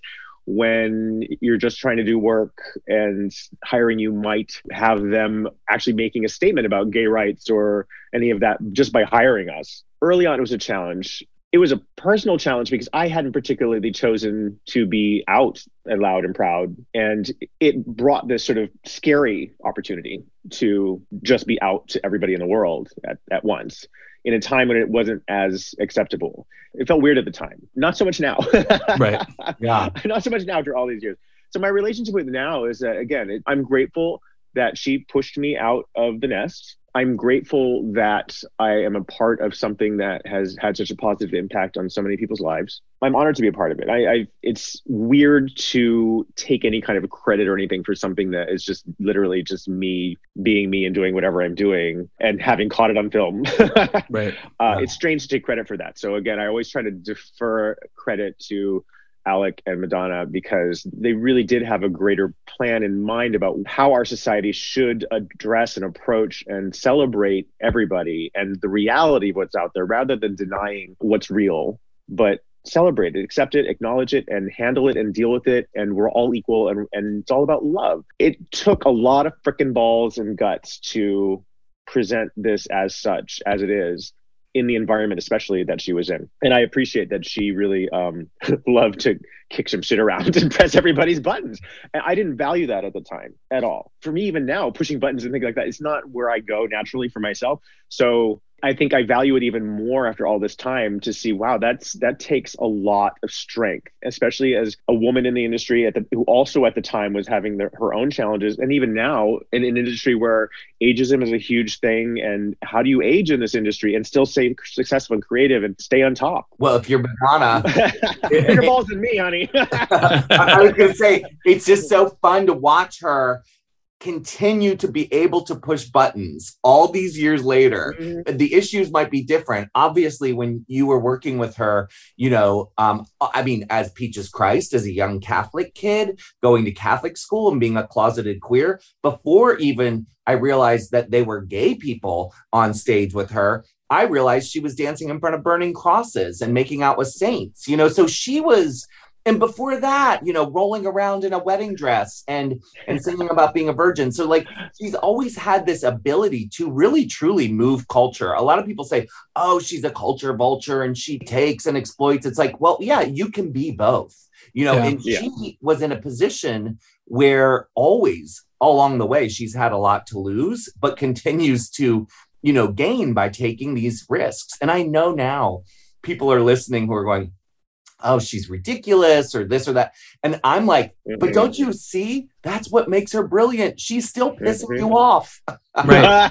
when you're just trying to do work, and hiring you might have them actually making a statement about gay rights or any of that just by hiring us. Early on, it was a challenge. It was a personal challenge because I hadn't particularly chosen to be out and loud and proud. And it brought this sort of scary opportunity to just be out to everybody in the world at, at once, in a time when it wasn't as acceptable. It felt weird at the time. Not so much now. Right. Yeah. Not so much now after all these years. So my relationship with it now is that, again, it, I'm grateful that she pushed me out of the nest. I'm grateful that I am a part of something that has had such a positive impact on so many people's lives. I'm honored to be a part of it. I, I it's weird to take any kind of credit or anything for something that is just literally just me being me and doing whatever I'm doing and having caught it on film. Right. Uh, Yeah. It's strange to take credit for that. So again, I always try to defer credit to Alec and Madonna because they really did have a greater plan in mind about how our society should address and approach and celebrate everybody and the reality of what's out there, rather than denying what's real, but celebrate it, accept it, acknowledge it, and handle it and deal with it. And we're all equal, and, and it's all about love. It took a lot of frickin' balls and guts to present this as such, as it is, in the environment, especially that she was in. And I appreciate that she really um, loved to kick some shit around and press everybody's buttons. And I didn't value that at the time at all. For me, even now, pushing buttons and things like that, it's not where I go naturally for myself. So I think I value it even more after all this time to see, wow, that's that takes a lot of strength, especially as a woman in the industry at the, who also at the time was having their, her own challenges. And even now in an industry where ageism is a huge thing. And how do you age in this industry and still stay successful and creative and stay on top? Well, if you're Madonna, bigger balls than me, honey. I, I was going to say, it's just so fun to watch her continue to be able to push buttons all these years later. Mm-hmm. The issues might be different. Obviously, when you were working with her, you know, um, I mean, as Peaches Christ, as a young Catholic kid, going to Catholic school and being a closeted queer, before even I realized that they were gay people on stage with her, I realized she was dancing in front of burning crosses and making out with saints, you know, so she was. And before that, you know, rolling around in a wedding dress and and singing about being a virgin. So like, she's always had this ability to really, truly move culture. A lot of people say, oh, she's a culture vulture and she takes and exploits. It's like, well, yeah, you can be both, you know, yeah. and yeah. she was in a position where always along the way, she's had a lot to lose, but continues to, you know, gain by taking these risks. And I know now people are listening who are going, oh, she's ridiculous or this or that. And I'm like, but don't you see? That's what makes her brilliant. She's still pissing you off. Right.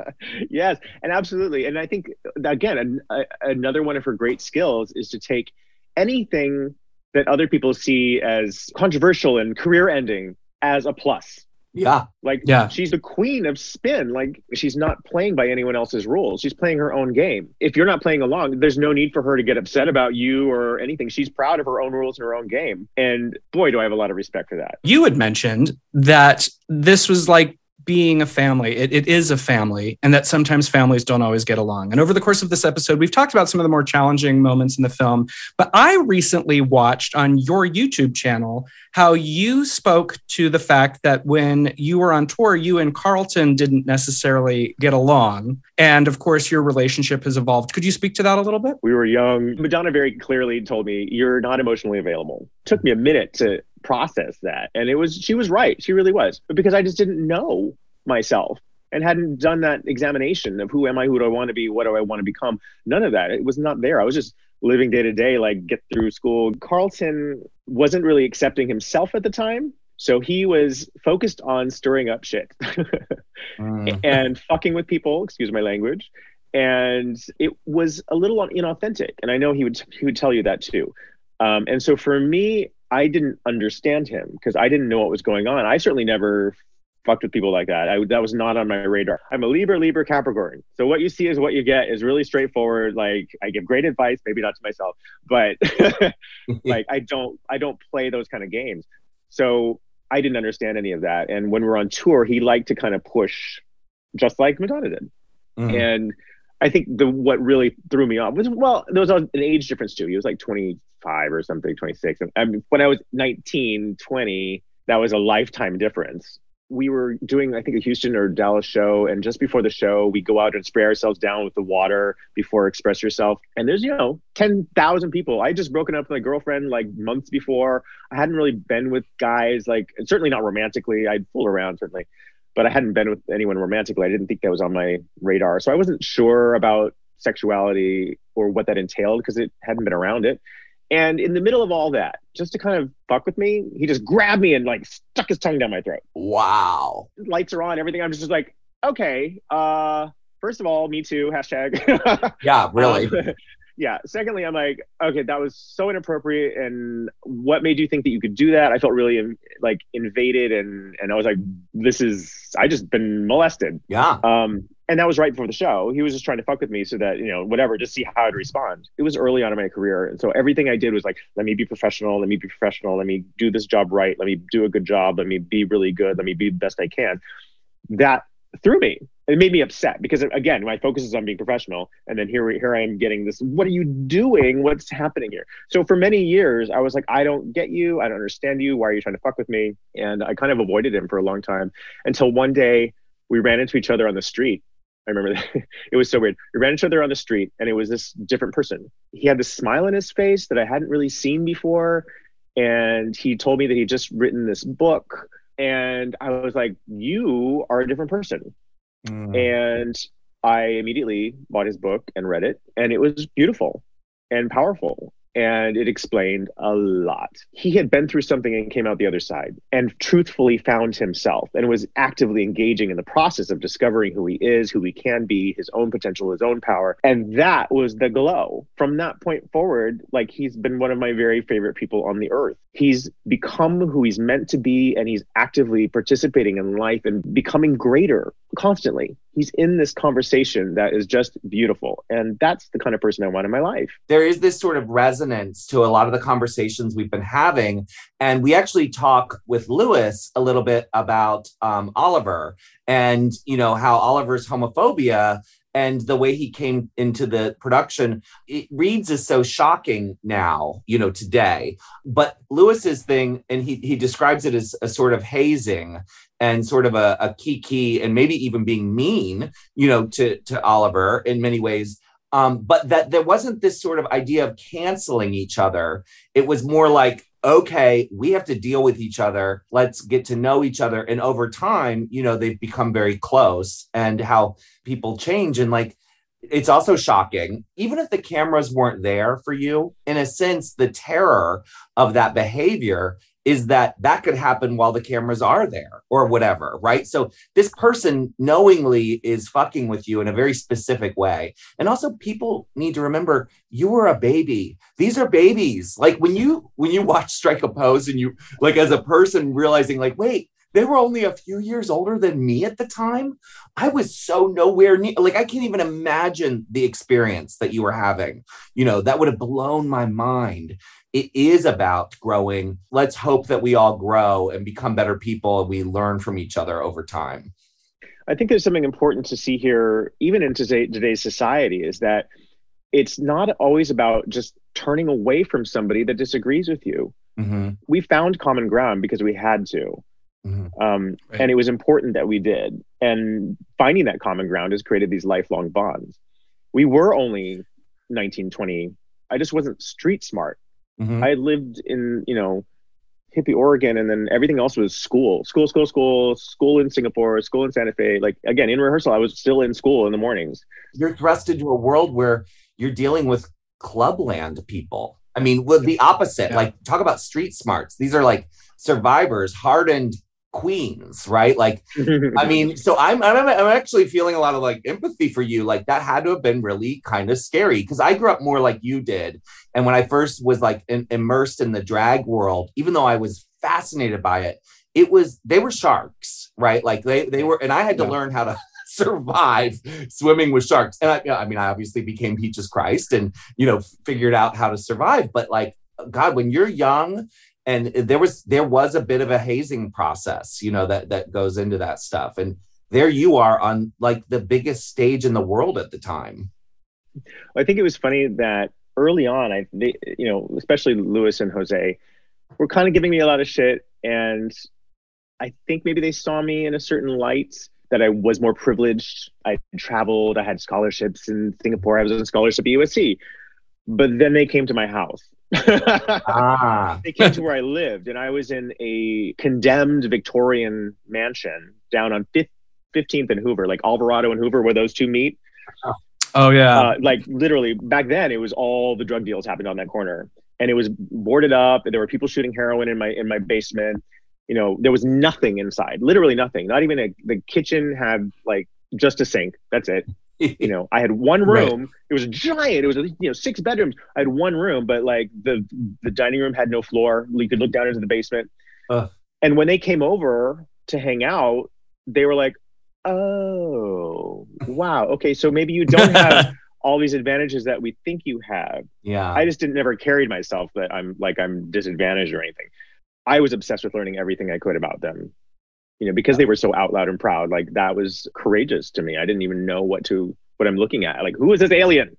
Yes, and absolutely. And I think, again, an, a, another one of her great skills is to take anything that other people see as controversial and career ending as a plus. Yeah. Like, Yeah. she's the queen of spin. Like, she's not playing by anyone else's rules. She's playing her own game. If you're not playing along, there's no need for her to get upset about you or anything. She's proud of her own rules and her own game. And boy, do I have a lot of respect for that. You had mentioned that this was like being a family. It, it is a family, and that sometimes families don't always get along. And over the course of this episode, we've talked about some of the more challenging moments in the film. But I recently watched on your YouTube channel how you spoke to the fact that when you were on tour, you and Carlton didn't necessarily get along. And of course, your relationship has evolved. Could you speak to that a little bit? We were young. Madonna very clearly told me, you're not emotionally available. It took me a minute to process that. And it was, she was right. She really was. But because I just didn't know myself and hadn't done that examination of who am I, who do I want to be, what do I want to become, none of that. It was not there. I was just living day to day, like get through school. Carlton wasn't really accepting himself at the time. So he was focused on stirring up shit mm. and fucking with people, excuse my language. And it was a little inauthentic. And I know he would, he would tell you that too. Um, and so for me, I didn't understand him because I didn't know what was going on. I certainly never fucked with people like that. I, that was not on my radar. I'm a Libra, Libra, Capricorn. So what you see is what you get is really straightforward. Like, I give great advice, maybe not to myself, but like, I don't, I don't play those kind of games. So I didn't understand any of that. And when we're on tour, he liked to kind of push just like Madonna did. Mm-hmm. And I think the, what really threw me off was, well, there was an age difference too. He was like twenty-five or something, twenty-six. I mean, when I was nineteen, twenty, that was a lifetime difference. We were doing, I think, a Houston or Dallas show. And just before the show, we go out and spray ourselves down with the water before Express Yourself. And there's, you know, ten thousand people. I had just broken up with my girlfriend like months before. I hadn't really been with guys, like, certainly not romantically. I'd fool around, certainly. But I hadn't been with anyone romantically. I didn't think that was on my radar. So I wasn't sure about sexuality or what that entailed because it hadn't been around it. And in the middle of all that, just to kind of fuck with me, he just grabbed me and like stuck his tongue down my throat. Wow. Lights are on, everything. I'm just like, okay, uh, first of all, me too, hashtag. Yeah, really. Um, yeah. Secondly, I'm like, okay, that was so inappropriate. And what made you think that you could do that? I felt really in, like invaded. And, and I was like, this is, I just been molested. Yeah. Um, and that was right before the show. He was just trying to fuck with me so that, you know, whatever, just see how I'd respond. It was early on in my career. And so everything I did was like, let me be professional. Let me be professional. Let me do this job right. Let me do a good job. Let me be really good. Let me be the best I can. That threw me. It made me upset because, again, my focus is on being professional. And then here, here I am getting this, what are you doing? What's happening here? So for many years, I was like, I don't get you. I don't understand you. Why are you trying to fuck with me? And I kind of avoided him for a long time until one day we ran into each other on the street. I remember that. It was so weird. We ran into each other on the street and it was this different person. He had this smile on his face that I hadn't really seen before. And he told me that he'd just written this book. And I was like, you are a different person. Mm. And I immediately bought his book and read it. And it was beautiful and powerful. And it explained a lot. He had been through something and came out the other side and truthfully found himself and was actively engaging in the process of discovering who he is, who he can be, his own potential, his own power. And that was the glow. From that point forward, like, he's been one of my very favorite people on the earth. He's become who he's meant to be, and he's actively participating in life and becoming greater constantly. He's in this conversation that is just beautiful. And that's the kind of person I want in my life. There is this sort of resonance to a lot of the conversations we've been having. And we actually talk with Lewis a little bit about um, Oliver and, you know, how Oliver's homophobia and the way he came into the production, it reads as so shocking now, you know, today. But Lewis's thing, and he he describes it as a sort of hazing and sort of a, a kiki and maybe even being mean, you know, to, to Oliver in many ways. Um, but that there wasn't this sort of idea of canceling each other. It was more like, okay, we have to deal with each other. Let's get to know each other. And over time, you know, they've become very close, and how people change. And like, it's also shocking, even if the cameras weren't there for you, in a sense, the terror of that behavior is that that could happen while the cameras are there or whatever, right? So this person knowingly is fucking with you in a very specific way. And also, people need to remember, you were a baby. These are babies. Like when you when you watch Strike a Pose and you, like, as a person realizing like, wait, they were only a few years older than me at the time. I was so nowhere near, like, I can't even imagine the experience that you were having. You know, that would have blown my mind. It is about growing. Let's hope that we all grow and become better people and we learn from each other over time. I think there's something important to see here, even in today, today's society, is that it's not always about just turning away from somebody that disagrees with you. Mm-hmm. We found common ground because we had to. Mm-hmm. Um, right. And it was important that we did. And finding that common ground has created these lifelong bonds. We were only nineteen, twenty. I just wasn't street smart. Mm-hmm. I lived in, you know, hippie Oregon, and then everything else was school, school, school, school, school in Singapore, school in Santa Fe. Like, again, in rehearsal, I was still in school in the mornings. You're thrust into a world where you're dealing with clubland people. I mean, with the opposite, yeah. Like, talk about street smarts. These are like survivors, hardened queens, right? Like, I mean, so I'm, I'm I'm actually feeling a lot of like empathy for you. Like, that had to have been really kind of scary, because I grew up more like you did. And when I first was like in, immersed in the drag world, even though I was fascinated by it, it was, they were sharks, right? Like they they were, and I had to yeah. learn how to survive swimming with sharks. And I, I mean, I obviously became Peaches Christ and, you know, figured out how to survive. But like, God, when you're young, and there was there was a bit of a hazing process, you know, that that goes into that stuff. And there you are on like the biggest stage in the world at the time. I think it was funny that early on, I they, you know, especially Louis and Jose were kind of giving me a lot of shit. And I think maybe they saw me in a certain light, that I was more privileged. I traveled, I had scholarships in Singapore. I was on a scholarship at U S C. But then they came to my house. ah. They came to where I lived, and I was in a condemned Victorian mansion down on fifteenth and Hoover, like Alvarado and Hoover, where those two meet. Oh yeah. Uh, like literally back then, it was all the drug deals happened on that corner, and it was boarded up. And there were people shooting heroin in my in my basement. You know, there was nothing inside, literally nothing. Not even a, the kitchen had like just a sink. That's it. You know, I had one room. Right. It was giant. It was, you know, six bedrooms. I had one room, but like the the dining room had no floor. You could look down into the basement. Uh. And when they came over to hang out, they were like, "Oh, wow. Okay, so maybe you don't have all these advantages that we think you have." Yeah. I just didn't never carried myself that I'm like I'm disadvantaged or anything. I was obsessed with learning everything I could about them. You know, because they were so out loud and proud, like that was courageous to me. I didn't even know what to, what I'm looking at. Like, who is this alien?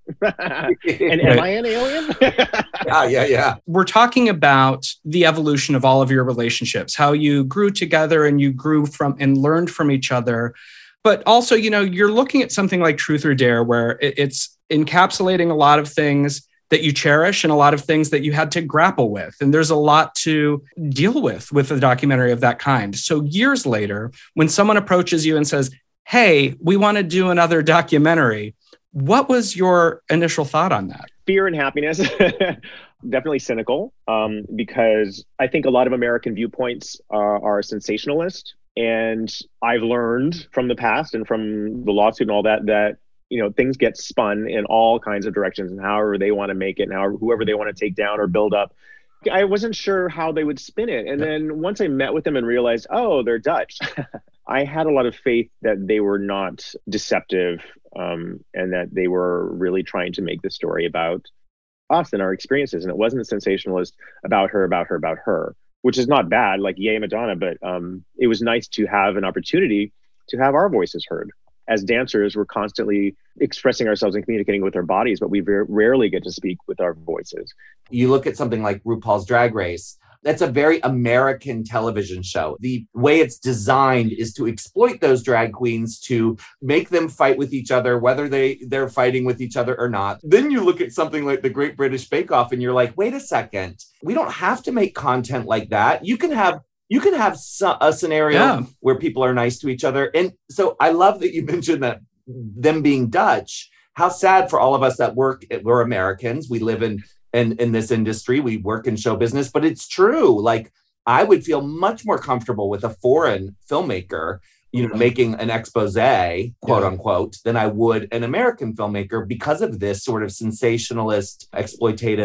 And am I an alien? yeah, yeah, yeah. We're talking about the evolution of all of your relationships, how you grew together and you grew from and learned from each other. But also, you know, you're looking at something like Truth or Dare, where it's encapsulating a lot of things that you cherish and a lot of things that you had to grapple with. And there's a lot to deal with with a documentary of that kind. So years later, when someone approaches you and says, "Hey, we want to do another documentary," what was your initial thought on that? Fear and happiness. Definitely cynical, um, because I think a lot of American viewpoints are, are sensationalist. And I've learned from the past and from the lawsuit and all that, that you know, things get spun in all kinds of directions and however they want to make it and however, whoever they want to take down or build up. I wasn't sure how they would spin it. And then once I met with them and realized, oh, they're Dutch, I had a lot of faith that they were not deceptive um, and that they were really trying to make the story about us and our experiences. And it wasn't a sensationalist about her, about her, about her, which is not bad, like yay Madonna, but um, it was nice to have an opportunity to have our voices heard. As dancers, we're constantly expressing ourselves and communicating with our bodies, but we very rarely get to speak with our voices. You look at something like RuPaul's Drag Race. That's a very American television show. The way it's designed is to exploit those drag queens, to make them fight with each other, whether they, they're fighting with each other or not. Then you look at something like the Great British Bake Off and you're like, wait a second, we don't have to make content like that. You can have You can have a scenario yeah. where people are nice to each other. And so I love that you mentioned that them being Dutch. How sad for all of us that work, we're Americans. We live in, in, in this industry. We work in show business, but it's true. Like, I would feel much more comfortable with a foreign filmmaker, you know, making an expose, quote yeah. unquote, than I would an American filmmaker because of this sort of sensationalist, exploitative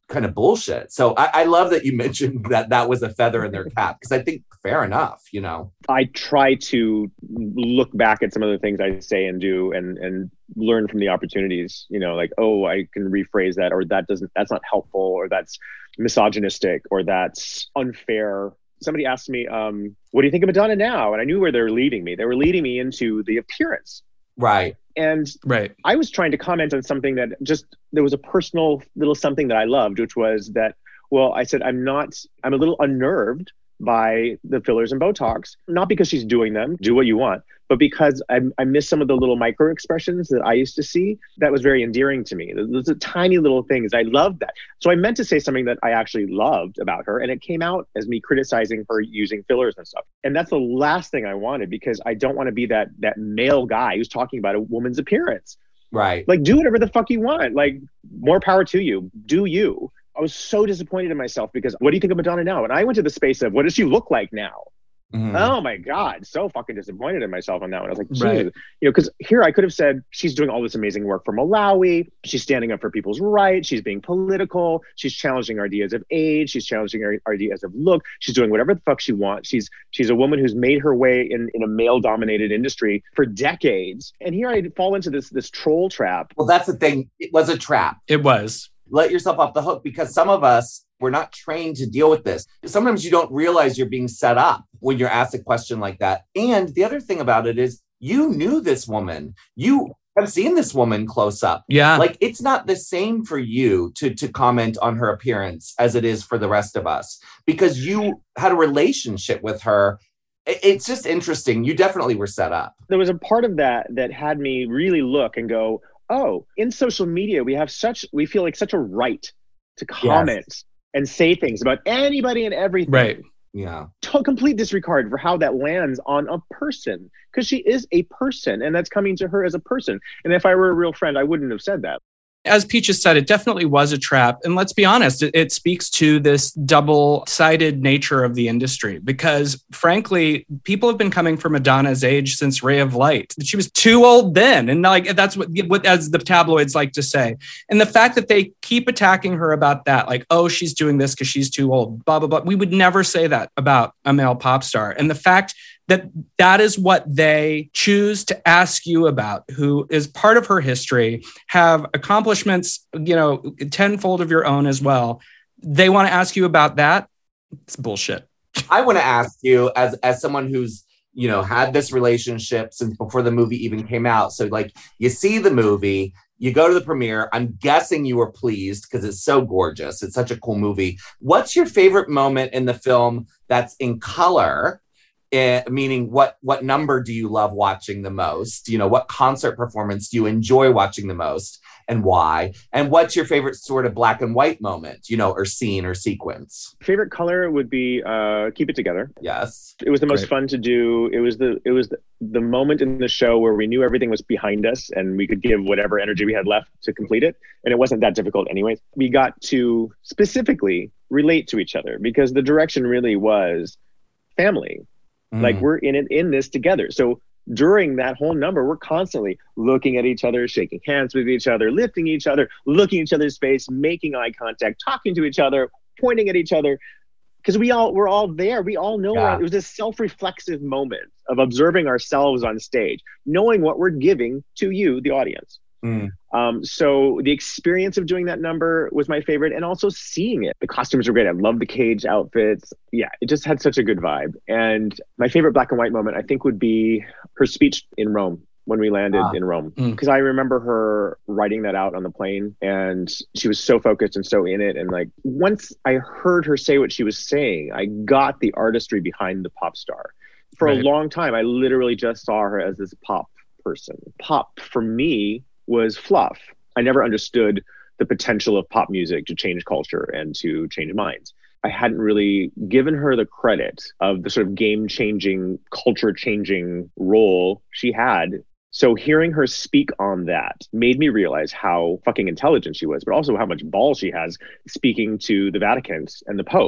kind of bullshit. So I, I love that you mentioned that that was a feather in their cap, because I think fair enough, you know. I try to look back at some of the things I say and do and and learn from the opportunities, you know, like, oh, I can rephrase that, or that doesn't, that's not helpful, or that's misogynistic, or that's unfair. Somebody asked me, um, what do you think of Madonna now? And I knew where they were leading me. They were leading me into the appearance. Right. And right. I was trying to comment on something that just, there was a personal little something that I loved, which was that, well, I said, I'm not, I'm a little unnerved by the fillers and Botox, not because she's doing them, do what you want, but because I, I miss some of the little micro expressions that I used to see. That was very endearing to me. Those are tiny little things. I loved that. So I meant to say something that I actually loved about her, and it came out as me criticizing her using fillers and stuff. And that's the last thing I wanted, because I don't want to be that that male guy who's talking about a woman's appearance. Right. Like, do whatever the fuck you want. Like, more power to you. Do you. I was so disappointed in myself, because what do you think of Madonna now? And I went to the space of, what does she look like now? Mm-hmm. Oh my God, so fucking disappointed in myself on that one. I was like, right. you know, because here I could have said, she's doing all this amazing work for Malawi. She's standing up for people's rights. She's being political. She's challenging ideas of age. She's challenging our ideas of look. She's doing whatever the fuck she wants. She's she's a woman who's made her way in, in a male-dominated industry for decades. And here I fall into this this troll trap. Well, that's the thing. It was a trap. It was. Let yourself off the hook, because some of us, we're not trained to deal with this. Sometimes you don't realize you're being set up when you're asked a question like that. And the other thing about it is, you knew this woman. You have seen this woman close up. Yeah. Like, it's not the same for you to, to comment on her appearance as it is for the rest of us, because you had a relationship with her. It's just interesting. You definitely were set up. There was a part of that that had me really look and go, oh, in social media, we have such, we feel like such a right to comment yes. and say things about anybody and everything. Right. Yeah. To complete disregard for how that lands on a person, because she is a person, and that's coming to her as a person. And if I were a real friend, I wouldn't have said that. As Peaches said, it definitely was a trap. And let's be honest, it, it speaks to this double-sided nature of the industry, because frankly, people have been coming for Madonna's age since Ray of Light. She was too old then. And like, that's what, what, as the tabloids like to say. And the fact that they keep attacking her about that, like, oh, she's doing this because she's too old, blah, blah, blah. We would never say that about a male pop star. And the fact that that is what they choose to ask you about, who is part of her history, have accomplishments, you know, tenfold of your own as well. They want to ask you about that. It's bullshit. I want to ask you, as as someone who's, you know, had this relationship since before the movie even came out. So like, you see the movie, you go to the premiere. I'm guessing you were pleased because it's so gorgeous. It's such a cool movie. What's your favorite moment in the film that's in color? Uh, meaning what what number do you love watching the most? You know, what concert performance do you enjoy watching the most, and why? And what's your favorite sort of black and white moment, you know, or scene or sequence? Favorite color would be uh, Keep It Together. Yes. It was the most Great. fun to do. It was the it was the, the moment in the show where we knew everything was behind us and we could give whatever energy we had left to complete it. And it wasn't that difficult anyways. We got to specifically relate to each other because the direction really was family. Mm. Like, we're in it in this together. So during that whole number, we're constantly looking at each other, shaking hands with each other, lifting each other, looking each other's face, making eye contact, talking to each other, pointing at each other. Because we all, we're all there. We all know yeah. it was a self-reflexive moment of observing ourselves on stage, knowing what we're giving to you, the audience. Mm. Um, so the experience of doing that number was my favorite, and also seeing it. The costumes were great. I love the cage outfits. Yeah, it just had such a good vibe. And my favorite black and white moment, I think, would be her speech in Rome when we landed ah. in Rome. Because mm. I remember her writing that out on the plane, and she was so focused and so in it. And like, once I heard her say what she was saying, I got the artistry behind the pop star. For right. a long time, I literally just saw her as this pop person. Pop, for me, was fluff. I never understood the potential of pop music to change culture and to change minds. I hadn't really given her the credit of the sort of game-changing, culture-changing role she had. So hearing her speak on that made me realize how fucking intelligent she was, but also how much balls she has speaking to the Vatican and the Pope.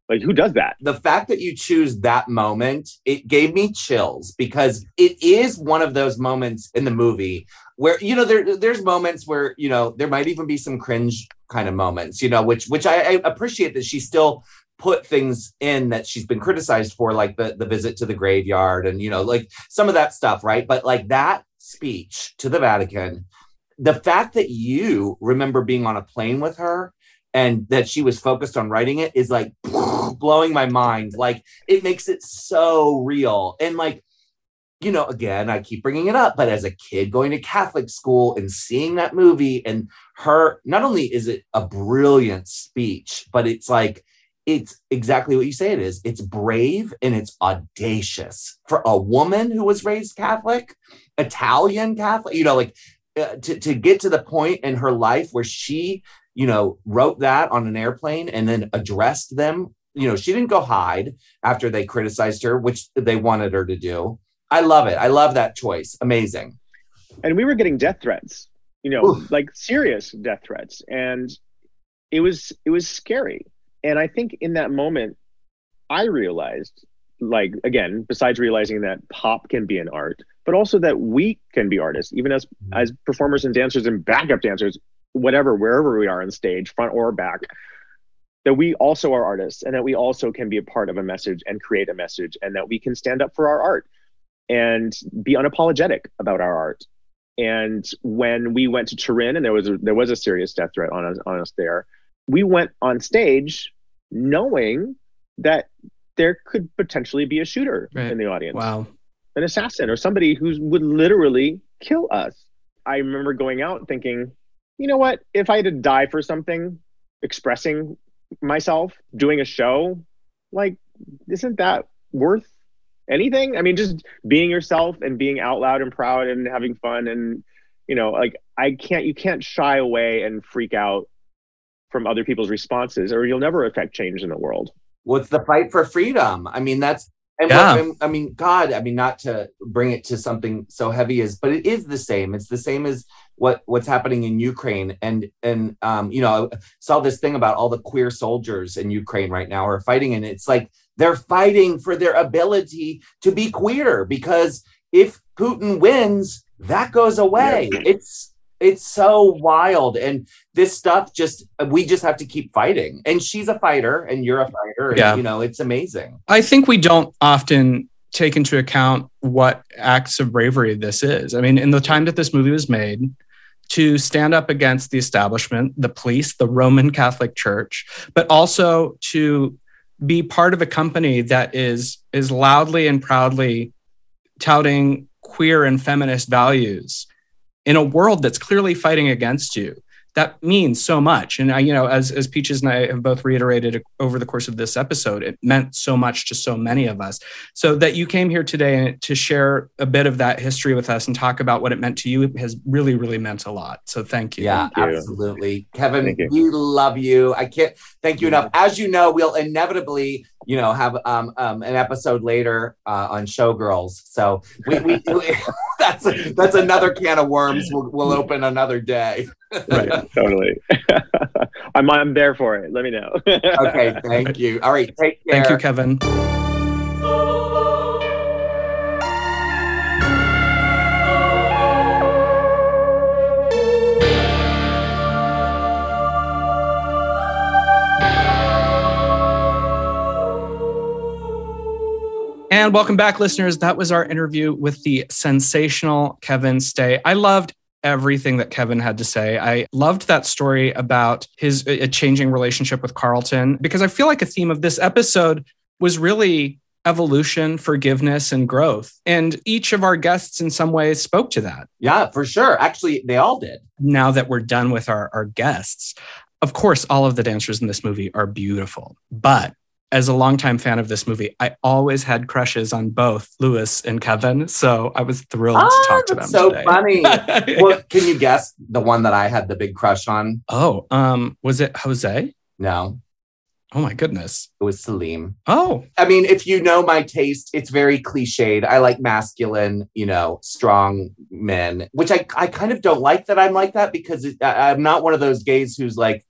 Like, who does that? The fact that you choose that moment, it gave me chills because it is one of those moments in the movie where, you know, there there's moments where, you know, there might even be some cringe kind of moments, you know, which which I, I appreciate that she still put things in that she's been criticized for, like the, the visit to the graveyard and, you know, like some of that stuff, right? But like that speech to the Vatican, the fact that you remember being on a plane with her and that she was focused on writing it is like blowing my mind. Like it makes it so real. And like, you know, again, I keep bringing it up, but as a kid going to Catholic school and seeing that movie and her, not only is it a brilliant speech, but it's like, it's exactly what you say it is. It's brave and it's audacious for a woman who was raised Catholic, Italian Catholic, you know, like uh, to, to get to the point in her life where she, you know, wrote that on an airplane and then addressed them. You know, she didn't go hide after they criticized her, which they wanted her to do. I love it. I love that choice. Amazing. And we were getting death threats, you know, Oof. like serious death threats. And it was, it was scary. And I think in that moment, I realized, like, again, besides realizing that pop can be an art, but also that we can be artists, even as, mm-hmm. as performers and dancers and backup dancers, whatever, wherever we are on stage, front or back, that we also are artists and that we also can be a part of a message and create a message and that we can stand up for our art and be unapologetic about our art. And when we went to Turin and there was a, there was a serious death threat on us, on us there, we went on stage knowing that there could potentially be a shooter right. in the audience. Wow. An assassin or somebody who would literally kill us. I remember going out thinking, you know what, if I had to die for something, expressing myself, doing a show, like, isn't that worth anything? I mean, just being yourself and being out loud and proud and having fun. And, you know, like, I can't, you can't shy away and freak out from other people's responses or you'll never affect change in the world. What's the fight for freedom? I mean, that's, and yeah. what, I mean, God, I mean, not to bring it to something so heavy as, but it is the same. It's the same as what what's happening in Ukraine. And, and um, you know, I saw this thing about all the queer soldiers in Ukraine right now are fighting. And it's like, they're fighting for their ability to be queer because if Putin wins, that goes away. Yeah. It's, it's so wild. And this stuff just, we just have to keep fighting. And she's a fighter and you're a fighter. And, yeah. you know, it's amazing. I think we don't often take into account what acts of bravery this is. I mean, in the time that this movie was made, to stand up against the establishment, the police, the Roman Catholic Church, but also to be part of a company that is, is loudly and proudly touting queer and feminist values in a world that's clearly fighting against you. That means so much. And I, you know, as, as Peaches and I have both reiterated over the course of this episode, it meant so much to so many of us. So that you came here today to share a bit of that history with us and talk about what it meant to you has really, really meant a lot. So thank you. Yeah, thank you. Absolutely. Kevin, we love you. I can't thank you enough. As you know, we'll inevitably, you know, have um, um, an episode later uh, on Showgirls. So we, we, we that's a, that's another can of worms. We'll, we'll open another day. Right, totally. I'm I'm there for it. Let me know. Okay, thank you. All right, take care. Thank you, Kevin. And welcome back, listeners. That was our interview with the sensational Kevin Stay. I loved everything that Kevin had to say. I loved that story about his a changing relationship with Carlton, because I feel like a theme of this episode was really evolution, forgiveness, and growth. And each of our guests in some ways spoke to that. Yeah, for sure. Actually, they all did. Now that we're done with our, our guests, of course, all of the dancers in this movie are beautiful. But as a longtime fan of this movie, I always had crushes on both Louis and Kevin. So I was thrilled oh, to talk to them so today. Funny. Well, can you guess the one that I had the big crush on? Oh, um, was it Jose? No. Oh my goodness. It was Salim. Oh. I mean, if you know my taste, it's very cliched. I like masculine, you know, strong men, which I, I kind of don't like that I'm like that because it, I, I'm not one of those gays who's like,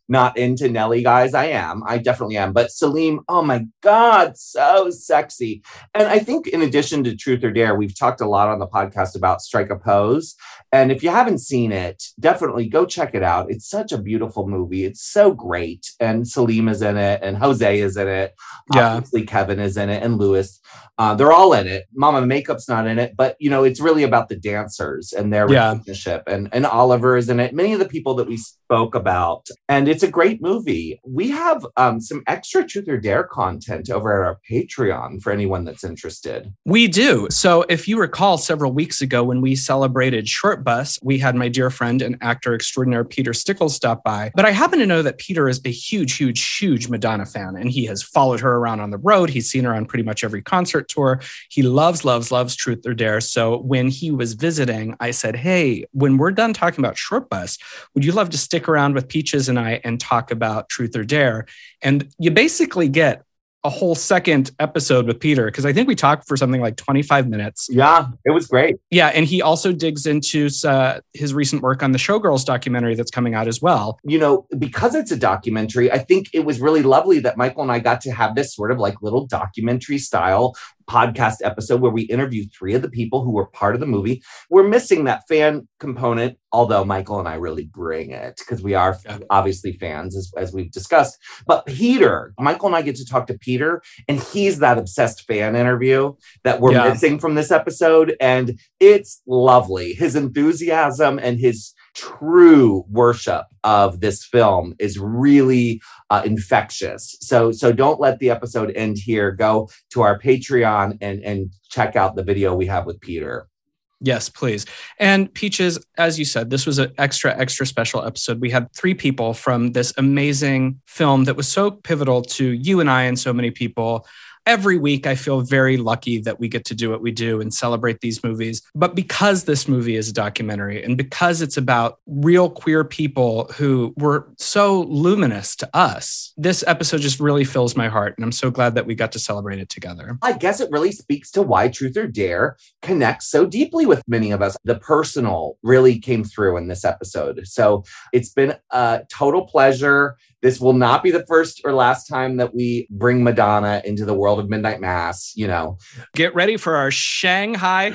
not into Nelly guys. I am. I definitely am. But Salim, oh my God, so sexy. And I think in addition to Truth or Dare, we've talked a lot on the podcast about Strike a Pose. And if you haven't seen it, definitely go check it out. It's such a beautiful movie. It's so great. And Salim is in it, and Jose is in it. Yeah. Obviously, Kevin is in it, and Lewis. Uh, they're all in it. Mama Makeup's not in it, but you know, it's really about the dancers and their Yeah. relationship. And, and Oliver is in it. Many of the people that we spoke about. And it's a great movie. We have um, some extra Truth or Dare content over at our Patreon for anyone that's interested. We do. So if you recall several weeks ago when we celebrated Short Bus, we had my dear friend and actor extraordinaire Peter Stickles stop by. But I happen to know that Peter is a huge, huge, huge Madonna fan, and he has followed her around on the road. He's seen her on pretty much every concert tour. He loves, loves, loves Truth or Dare. So when he was visiting, I said, hey, when we're done talking about Short Bus, would you love to stick around with Peaches and I and talk about Truth or Dare? And you basically get a whole second episode with Peter, because I think we talked for something like twenty-five minutes. Yeah, it was great. Yeah, and he also digs into uh, his recent work on the Showgirls documentary that's coming out as well. You know, because it's a documentary, I think it was really lovely that Michael and I got to have this sort of like little documentary style podcast episode where we interviewed three of the people who were part of the movie. We're missing that fan component, although Michael and I really bring it because we are Yeah. obviously fans, as, as we've discussed. But Peter, Michael and I get to talk to Peter, and he's that obsessed fan interview that we're Yeah. missing from this episode. And it's lovely. His enthusiasm and his true worship of this film is really uh, infectious. So, so don't let the episode end here. Go to our Patreon and, and check out the video we have with Peter. Yes, please. And Peaches, as you said, this was an extra, extra special episode. We had three people from this amazing film that was so pivotal to you and I and so many people. Every week, I feel very lucky that we get to do what we do and celebrate these movies. But because this movie is a documentary and because it's about real queer people who were so luminous to us, this episode just really fills my heart. And I'm so glad that we got to celebrate it together. I guess it really speaks to why Truth or Dare connects so deeply with many of us. The personal really came through in this episode. So it's been a total pleasure. This will not be the first or last time that we bring Madonna into the world of Midnight Mass, you know. Get ready for our Shanghai.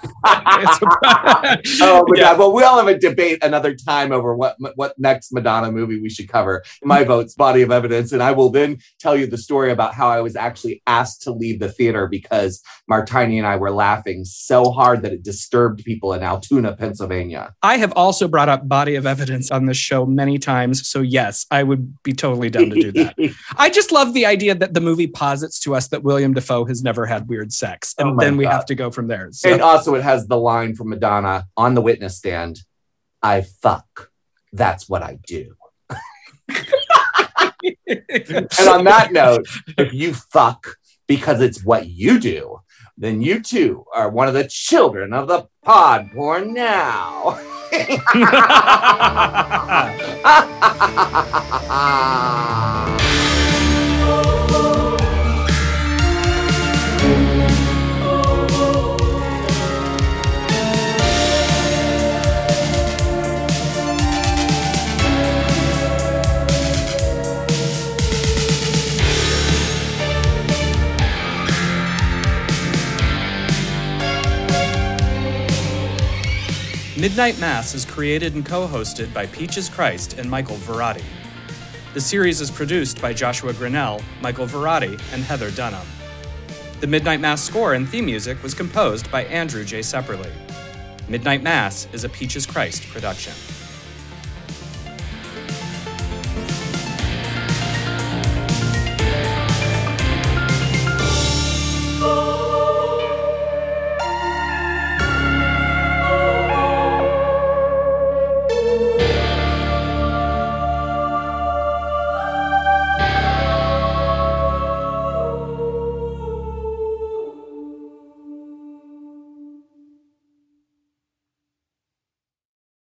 Oh my Yeah. God. Well, we'll have a debate another time over what what next Madonna movie we should cover. My vote's Body of Evidence. And I will then tell you the story about how I was actually asked to leave the theater because Martini and I were laughing so hard that it disturbed people in Altoona, Pennsylvania. I have also brought up Body of Evidence on this show many times. So yes, I would be totally down to do that. I just love the idea that the movie posits to us that William Dafoe has never had weird sex. And Oh my then we God. have to go from there. So, And also it has the line from Madonna on the witness stand, I fuck. That's what I do. And on that note, if you fuck because it's what you do, then you too are one of the children of the pod porn now. Midnight Mass is created and co-hosted by Peaches Christ and Michael Verratti. The series is produced by Joshua Grinnell, Michael Verratti, and Heather Dunham. The Midnight Mass score and theme music was composed by Andrew J. Sepperly. Midnight Mass is a Peaches Christ production.